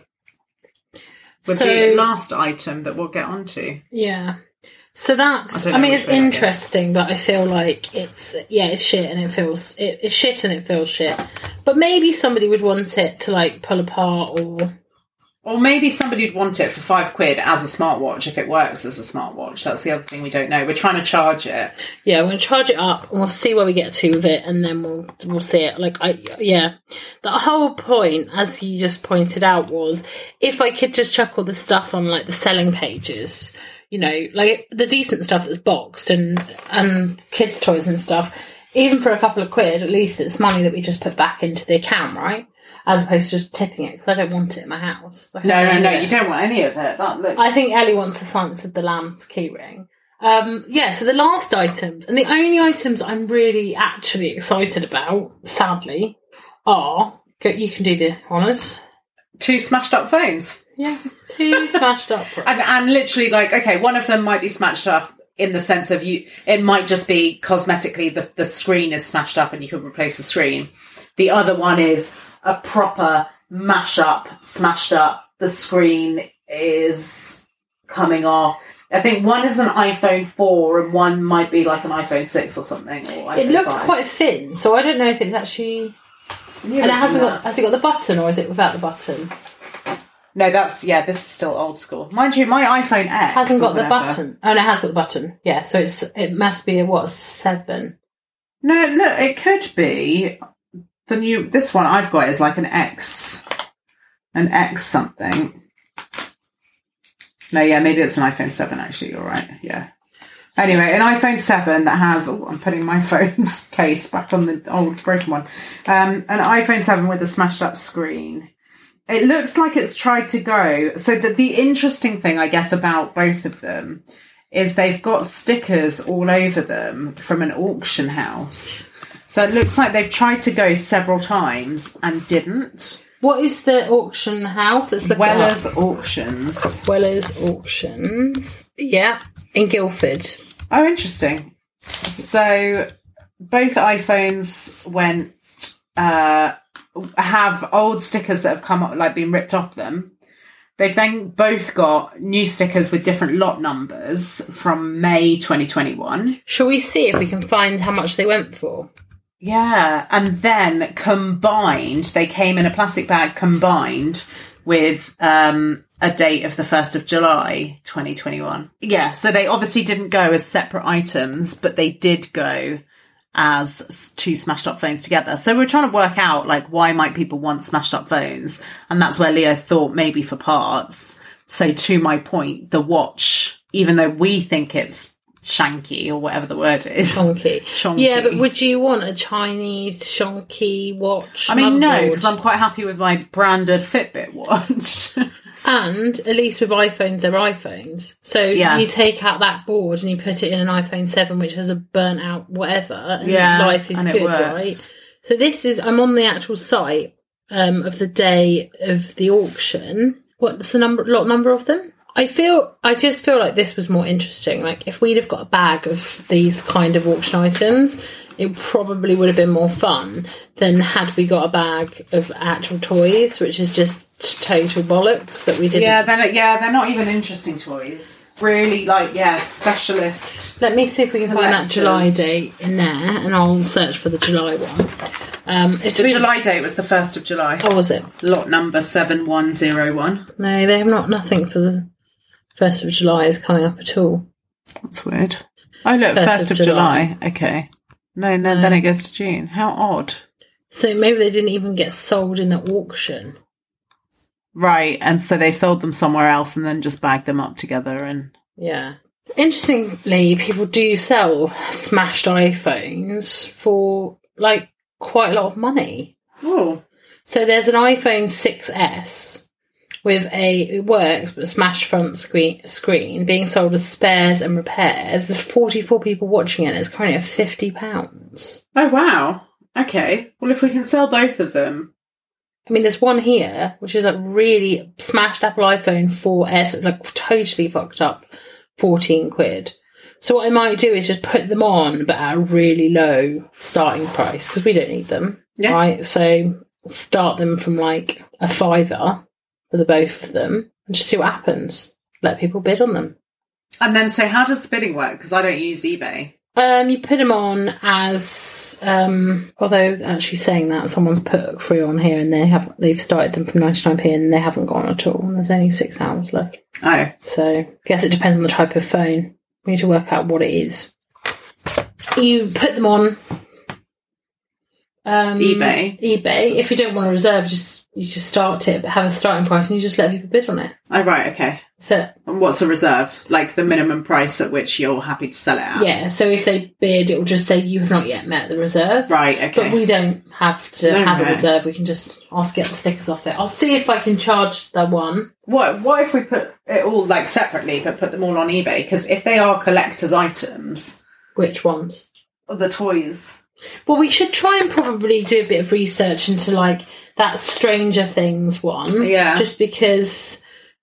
last item that we'll get onto. Yeah. So it's interesting that I feel like it's shit and it's shit and it feels shit. But maybe somebody would want it to pull apart or maybe somebody would want it for £5 as a smartwatch if it works as a smartwatch. That's the other thing we don't know. We're trying to charge it. Yeah, we're going to charge it up and we'll see where we get to with it, and then we'll see it. The whole point, as you just pointed out, was if I could just chuck all the stuff on the selling pages, the decent stuff that's boxed and kids' toys and stuff, even for a couple of quid, at least it's money that we just put back into the account, right? As opposed to just tipping it, because I don't want it in my house. No, you don't want any of it. I think Ellie wants the Silence of the Lambs keyring. So the last items, and the only items I'm really actually excited about, sadly, are... You can do the honours. 2 smashed up phones. Yeah, 2 smashed up. and literally, one of them might be smashed up in the sense of it might just be cosmetically the screen is smashed up and you can replace the screen. The other one is a proper mash-up, smashed up. The screen is coming off. I think one is an iPhone 4 and one might be an iPhone 6 or something. Or it looks quite thin, so I don't know if it's actually... And it has it got the button, or is it without the button? No, this is still old school. Mind you, my iPhone X hasn't got the button. Oh, no, it has got the button. Yeah, so it must be a 7? No, look, it could be this one I've got is an X something. No, yeah, maybe it's an iPhone 7 actually, you're right, yeah. Anyway, an iPhone 7 that has... Oh, I'm putting my phone's case back on the old broken one. An iPhone 7 with a smashed up screen. It looks like it's tried to go... So the interesting thing, I guess, about both of them is they've got stickers all over them from an auction house. So it looks like they've tried to go several times and didn't. What is the auction house? Weller's Auctions. Weller's Auctions. Yeah, in Guildford. Oh, interesting. So both iPhones have old stickers that have come up, been ripped off them. They've then both got new stickers with different lot numbers from May 2021. Shall we see if we can find how much they went for? Yeah, and then combined, they came in a plastic bag combined with a date of the 1st of July 2021. Yeah, so they obviously didn't go as separate items, but they did go as 2 smashed up phones together. So we're trying to work out why might people want smashed up phones, and that's where Leo thought maybe for parts. So to my point, the watch, even though we think it's shanky or whatever the word is. Chonky. Yeah, but would you want a Chinese shonky watch? I mean, no, because I'm quite happy with my branded Fitbit watch. And at least with iPhones, they're iPhones. So you take out that board and you put it in an iPhone 7, which has a burnt out whatever, and life is good, right? So I'm on the actual site, of the day of the auction. What's the lot number of them? I just feel like this was more interesting. Like, if we'd have got a bag of these kind of auction items, it probably would have been more fun than had we got a bag of actual toys, which is just total bollocks that we didn't. They're not even interesting toys. Really, specialist. Let me see if we can find that July date in there, and I'll search for the July one. The July date was the 1st of July. Oh, was it? Lot number 7101. No, they have nothing for the 1st of July is coming up at all. That's weird. Oh, look, 1st of July. Okay. No, then it goes to June. How odd. So maybe they didn't even get sold in the auction. Right, and so they sold them somewhere else and then just bagged them up together and... Yeah. Interestingly, people do sell smashed iPhones for, like, quite a lot of money. Oh. So there's an iPhone 6S with it works, but smashed front screen being sold as spares and repairs. There's 44 people watching it, and it's currently at £50. Oh, wow. Okay. Well, if we can sell both of them... I mean, there's one here, which is like really smashed Apple iPhone 4S, like totally fucked up, 14 quid. So what I might do is just put them on, but at a really low starting price, because we don't need them, right? So start them from like a £5 for the both of them, and just see what happens. Let people bid on them. And then, so how does the bidding work? Because I don't use eBay. You put them on as, although actually saying that, someone's put free on here, and they've started them from 99p, and they haven't gone at all. And there's only 6 hours left. Oh, so I guess it depends on the type of phone. We need to work out what it is. You put them on eBay. If you don't want to reserve, you just start it, but have a starting price, and you just let people bid on it. Oh, right, okay. So, and what's a reserve? Like the minimum price at which you're happy to sell it at? Yeah, so if they bid, it will just say you have not yet met the reserve. Right, okay. But we don't have to have a reserve. We can I'll get the stickers off it. I'll see if I can charge the one. What if we put it all like separately, but put them all on eBay? Because if they are collector's items... Which ones? The toys. Well, we should try and probably do a bit of research into like that Stranger Things one. Yeah. Just because...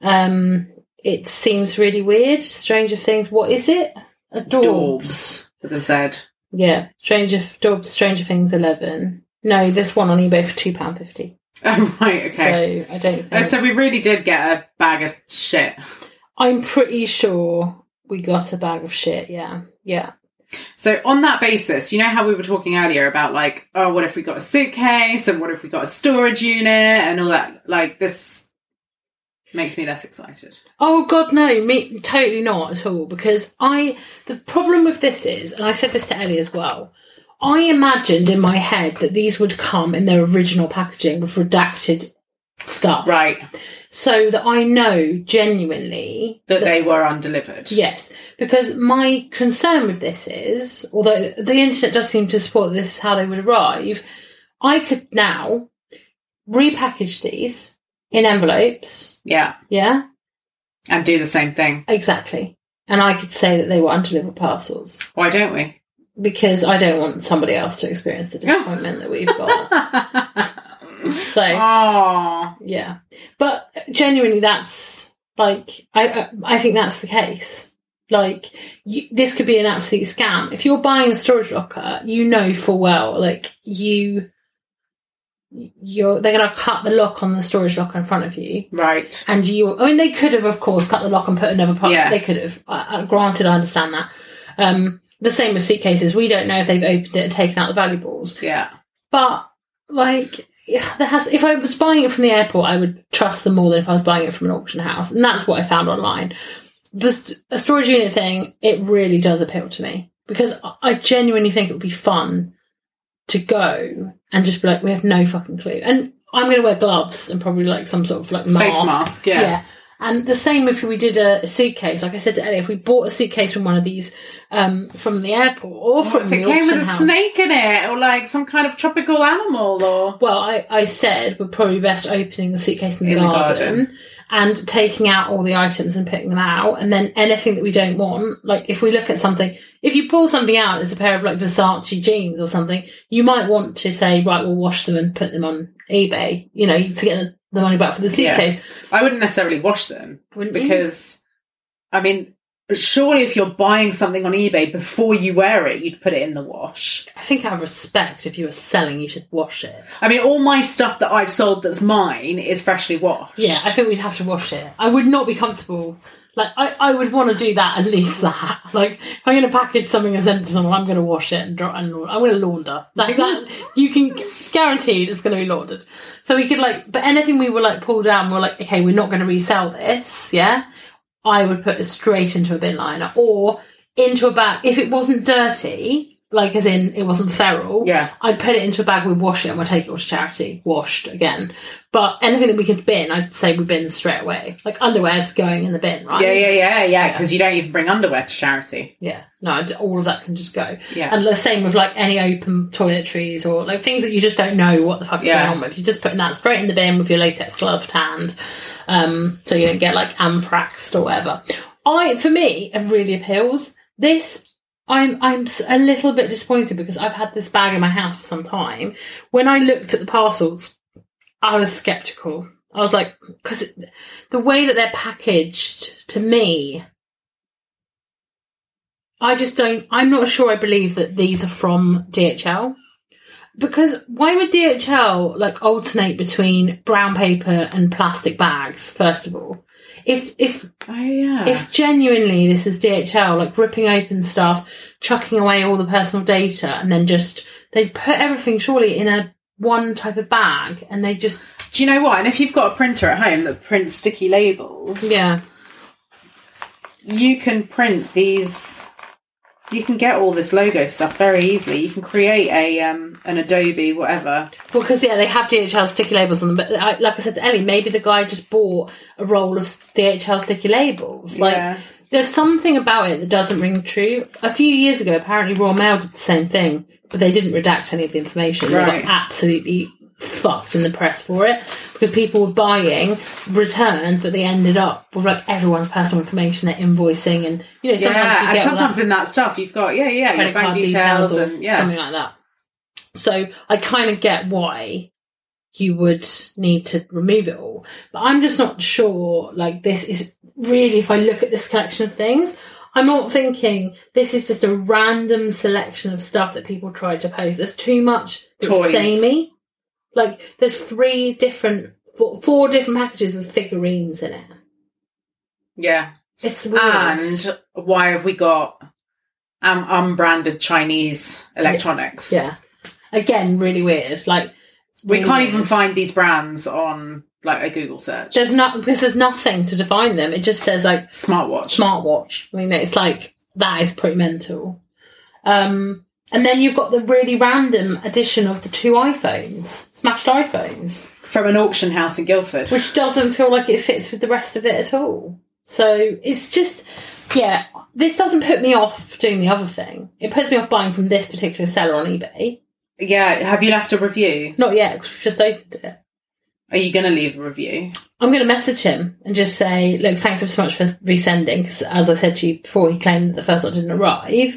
it seems really weird. Stranger Things. What is it? Daubs. With a Z. Yeah. Stranger Things 11. No, there's one on eBay for £2.50. Oh, right, okay. So I don't think... So we really did get a bag of shit. I'm pretty sure we got a bag of shit, yeah. Yeah. So on that basis, you know how we were talking earlier about like, oh, what if we got a suitcase and what if we got a storage unit and all that? Like, this... makes me less excited. Oh God, no, me totally not at all. Because the problem with this is, and I said this to Ellie as well, I imagined in my head that these would come in their original packaging with redacted stuff, right? So that I know genuinely that they were undelivered. Yes, because my concern with this is, although the internet does seem to support this is how they would arrive, I could now repackage these in envelopes. Yeah. Yeah? And do the same thing. Exactly. And I could say that they were undelivered parcels. Why don't we? Because I don't want somebody else to experience the disappointment that we've got. So, yeah. But genuinely, that's, like, I think that's the case. Like, this could be an absolute scam. If you're buying a storage locker, you know full well, like, they're going to cut the lock on the storage locker in front of you. Right. And they could have, of course, cut the lock and put another part. Yeah. They could have. Granted, I understand that. The same with suitcases. We don't know if they've opened it and taken out the valuables. Yeah. But, like, if I was buying it from the airport, I would trust them more than if I was buying it from an auction house. And that's what I found online. A storage unit thing, it really does appeal to me. Because I genuinely think it would be fun to go and just be like, we have no fucking clue. And I'm going to wear gloves and probably like some sort of like mask. Face mask, yeah. And the same if we did a suitcase. Like I said to Ellie, if we bought a suitcase from one of these from the airport or from the auction house. If it came with a snake in it or like some kind of tropical animal or... Well, I said we're probably best opening the suitcase in the garden and taking out all the items and putting them out, and then anything that we don't want, like if we look at something, if you pull something out, it's a pair of like Versace jeans or something, you might want to say, right, we'll wash them and put them on eBay, you know, to get the money back for the suitcase. Yeah. I wouldn't necessarily wash them. Wouldn't because, I mean, surely if you're buying something on eBay before you wear it, you'd put it in the wash. I think out of respect, if you were selling, you should wash it. I mean, all my stuff that I've sold that's mine is freshly washed. Yeah, I think we'd have to wash it. I would not be comfortable. Like, I would want to do that, at least that. Like, if I'm going to package something and send it to someone, I'm going to wash it and I'm going to launder. Like that, you can guarantee it's going to be laundered. So we could, like, but anything we were, like, pull down, we're like, okay, we're not going to resell this, yeah? I would put it straight into a bin liner or into a bag. If it wasn't dirty, like as in it wasn't feral, yeah, I'd put it into a bag, we'd wash it and we'd take it all to charity, washed again. But anything that we could bin, I'd say we bin straight away. Like underwear's going in the bin, right? Yeah, because you don't even bring underwear to charity. Yeah, no, all of that can just go. Yeah. And the same with like any open toiletries or like things that you just don't know what the fuck's going on with. You're just putting that straight in the bin with your latex gloved hand, so you don't get like anthraxed or whatever. For me, it really appeals. This, I'm a little bit disappointed because I've had this bag in my house for some time. When I looked at the parcels, I was sceptical. I was like, because the way that they're packaged, to me, I'm not sure I believe that these are from DHL. Because why would DHL like alternate between brown paper and plastic bags, first of all? If genuinely this is DHL, like ripping open stuff, chucking away all the personal data, and then just, they put everything surely in a one type of bag, and they just... Do you know what? And if you've got a printer at home that prints sticky labels... Yeah. You can print these... You can get all this logo stuff very easily. You can create an Adobe, whatever. Well, because, they have DHL sticky labels on them. But like I said to Ellie, maybe the guy just bought a roll of DHL sticky labels. Like, there's something about it that doesn't ring true. A few years ago, apparently Royal Mail did the same thing, but they didn't redact any of the information. Right. They got absolutely fucked in the press for it because people were buying returns, but they ended up with like everyone's personal information, their invoicing, and sometimes in that stuff you've got your bank details and something like that. So I kind of get why you would need to remove it all, but I'm just not sure. Like, this is really, if I look at this collection of things, I'm not thinking this is just a random selection of stuff that people tried to post. There's too much that's samey. Like, there's 4 different packages with figurines in it. Yeah. It's weird. And why have we got unbranded Chinese electronics? Yeah. Again, really weird. Like, we can't even find these brands on, like, a Google search. Because there's nothing to define them. It just says, like... Smartwatch. I mean, it's like, that is pretty mental. And then you've got the really random addition of the 2 iPhones, smashed iPhones. From an auction house in Guildford. Which doesn't feel like it fits with the rest of it at all. So it's just, this doesn't put me off doing the other thing. It puts me off buying from this particular seller on eBay. Yeah, have you left a review? Not yet, because we've just opened it. Are you going to leave a review? I'm going to message him and just say, look, thanks ever so much for resending, because as I said to you before, he claimed that the first lot didn't arrive.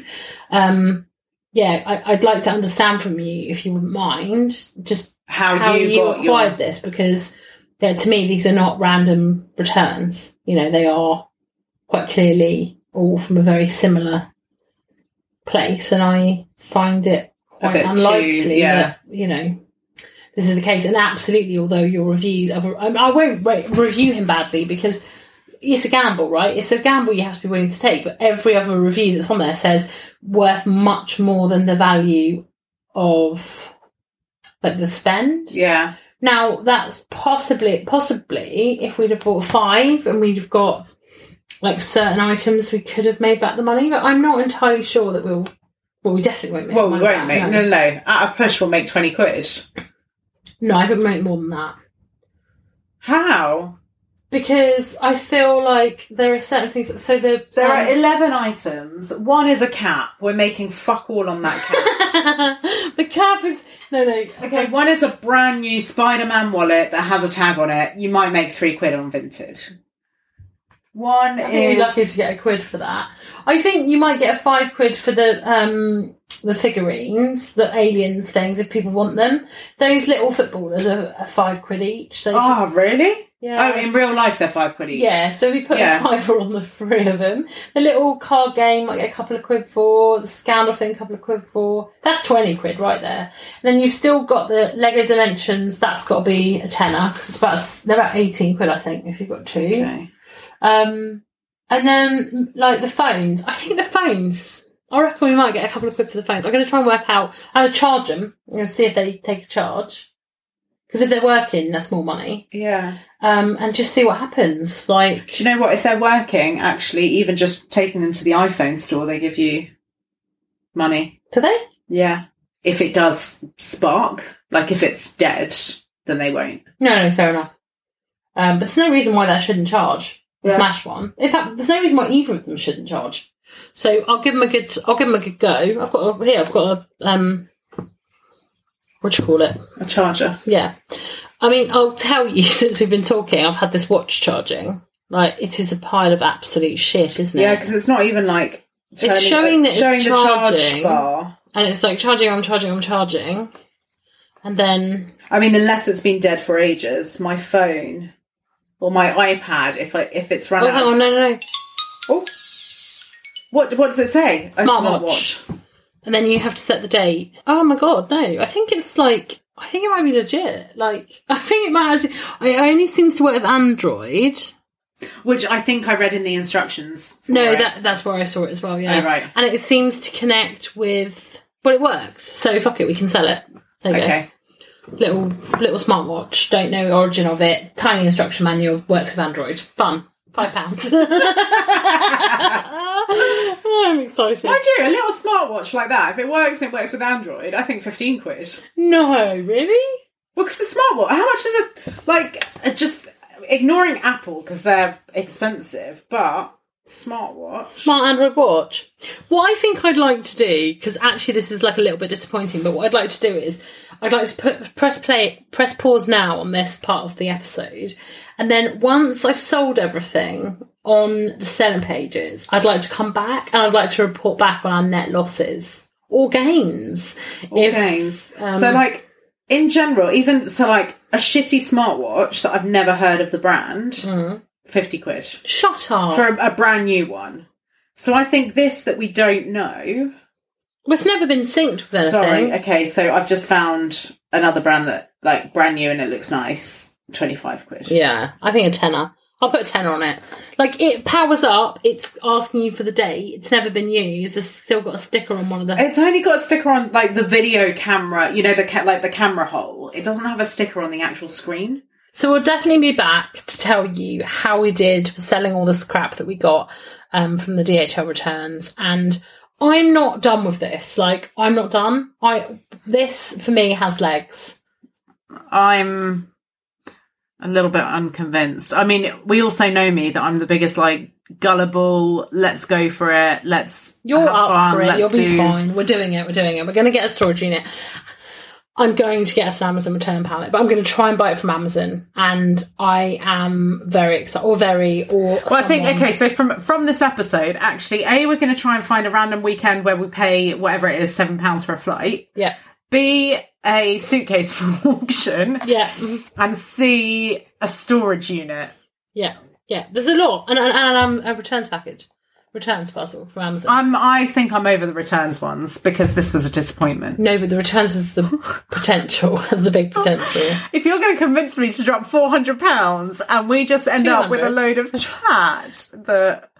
I'd like to understand from you, if you wouldn't mind, just how you acquired this, because to me, these are not random returns. You know, they are quite clearly all from a very similar place, and I find it quite unlikely that, this is the case. And absolutely, although your reviews, I won't review him badly because it's a gamble, right? It's a gamble you have to be willing to take. But every other review that's on there says worth much more than the value of like the spend. Yeah. Now that's possibly if we'd have bought 5 and we'd have got like certain items, we could have made back the money. But I'm not entirely sure that we definitely won't make. Well, we won't make. No. At a push, we'll make 20 quid. No, I haven't made more than that. How? Because I feel like there are certain things... So there are 11 items. 1 is a cap. We're making fuck all on that cap. The cap is... No. Okay, 1 is a brand new Spider-Man wallet that has a tag on it. You might make 3 quid on Vinted. One I think you're lucky to get £1 for that. I think you might get a £5 for the figurines, the aliens things, if people want them. Those little footballers are £5 each. So really? Yeah. Oh, in real life they're £5 each. Yeah, so we put a £5 on the 3 of them. The little card game might get a couple of £2 for. The scandal thing, a couple of £2 for. That's £20 right there. And then you've still got the Lego Dimensions. That's got to be a tenner because they're about £18, I think, if you've got 2. Okay. And then like the phones. I think the phones. I reckon we might get a couple of £2 for the phones. I'm going to try and work out how to charge them and see if they take a charge. Because if they're working, that's more money. Yeah. And just see what happens. Like, do you know what? If they're working, actually, even just taking them to the iPhone store, they give you money. Do they? Yeah. If it does spark, like if it's dead, then they won't. No, fair enough. But there's no reason why that shouldn't charge. The Smash one. In fact, there's no reason why either of them shouldn't charge. So I'll give them a good go. I've got a what do you call it? A charger. Yeah. I mean, I'll tell you, since we've been talking, I've had this watch charging. Like, it is a pile of absolute shit, isn't it? Yeah, because it's not even like... It's showing that it's the charging. charge bar. And it's like, charging. And then... I mean, unless it's been dead for ages, my phone or my iPad, if it's run out... Oh, no. Oh. What does it say? Smartwatch. And then you have to set the date. Oh my god, no. I think it might be legit. Like, I think it might actually... It only seems to work with Android. Which I think I read in the instructions. No, that's where I saw it as well, yeah. Oh, right. And it seems to connect with... Well, it works. So, fuck it, we can sell it. There you go. Little smartwatch. Don't know the origin of it. Tiny instruction manual. Works with Android. Fun. £5. I'm excited. I do, a little smartwatch like that. If it works and it works with Android, I think £15. No, really? Well, because the smartwatch, how much is it? Like, just ignoring Apple because they're expensive, but smartwatch. Smart Android watch. What I think I'd like to do, because actually this is like a little bit disappointing, but what I'd like to do is I'd like to press pause now on this part of the episode. And then once I've sold everything on the selling pages, I'd like to come back and I'd like to report back on our net losses or gains. So, like, in general, even so, like a shitty smartwatch that I've never heard of the brand, £50. Shut up. For a brand new one. So I think this that we don't know. Well, it's never been synced with anything. Sorry. Okay, so I've just found another brand that, like, brand new and it looks nice. £25. Yeah, I think a tenner. I'll put a tenner on it. Like, it powers up. It's asking you for the date. It's never been used. It's still got a sticker on one of the... It's only got a sticker on, like, the video camera, you know, the camera hole. It doesn't have a sticker on the actual screen. So we'll definitely be back to tell you how we did selling all this crap that we got from the DHL returns. And I'm not done with this. Like, I'm not done. This, for me, has legs. I'm a little bit unconvinced. I mean, we also know me that I'm the biggest, like, gullible, let's go for it, You're up for it, you'll be fine. We're doing it. We're going to get a storage unit. I'm going to get us an Amazon return pallet, but I'm going to try and buy it from Amazon, and I am very excited, I think, okay, so from this episode, actually, we're going to try and find a random weekend where we pay whatever it is, £7 for a flight. Yeah. B, a suitcase from auction. Yeah. And C, a storage unit. Yeah. Yeah. There's a lot. And a returns package. Returns puzzle from Amazon. I think I'm over the returns ones because this was a disappointment. No, but the returns is the potential, has the big potential. If you're going to convince me to drop £400 and we just end up with a load of chat that...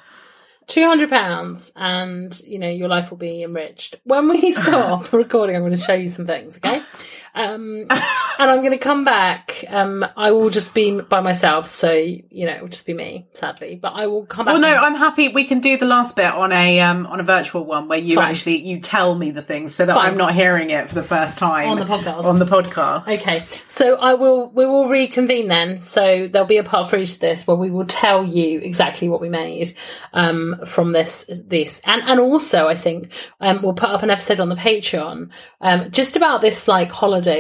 £200 and, you know, your life will be enriched. When we stop recording, I'm going to show you some things, okay? And I'm going to come back. I will just be by myself, so, you know, it will just be me, sadly. But I will come back. Well, no, I'm happy. We can do the last bit on a virtual one where you you tell me the things so that I'm not hearing it for the first time on the podcast. Okay, so we will reconvene then. So there'll be a part 3 to this where we will tell you exactly what we made from this, and also I think we'll put up an episode on the Patreon just about this like holiday.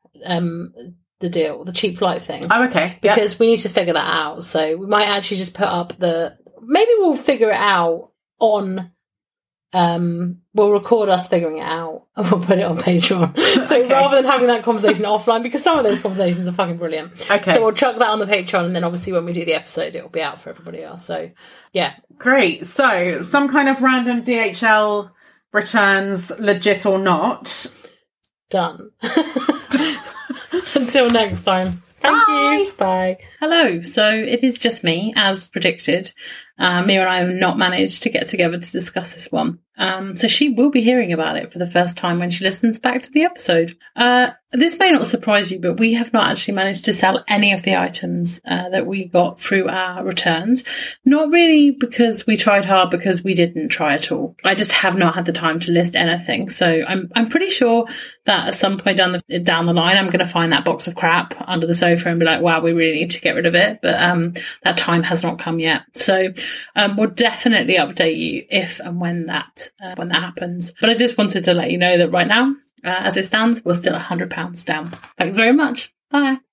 The deal, the cheap flight thing. Oh, okay. Because we need to figure that out. So we might actually just put up maybe we'll figure it out on. We'll record us figuring it out and we'll put it on Patreon. So rather than having that conversation offline, because some of those conversations are fucking brilliant. Okay. So we'll chuck that on the Patreon, and then obviously when we do the episode, it'll be out for everybody else. So yeah. Great. So some kind of random DHL returns, legit or not. Done. Until next time. Thank you. Bye. Hello. So it is just me, as predicted. Mia and I have not managed to get together to discuss this one. So she will be hearing about it for the first time when she listens back to the episode. This may not surprise you, but we have not actually managed to sell any of the items that we got through our returns. Not really because we tried hard, because we didn't try at all. I just have not had the time to list anything. So I'm pretty sure that at some point down the line, I'm going to find that box of crap under the sofa and be like, wow, we really need to get rid of it. But that time has not come yet. So we'll definitely update you if and when that happens. But I just wanted to let you know that right now, as it stands, we're still £100 down. Thanks very much. Bye.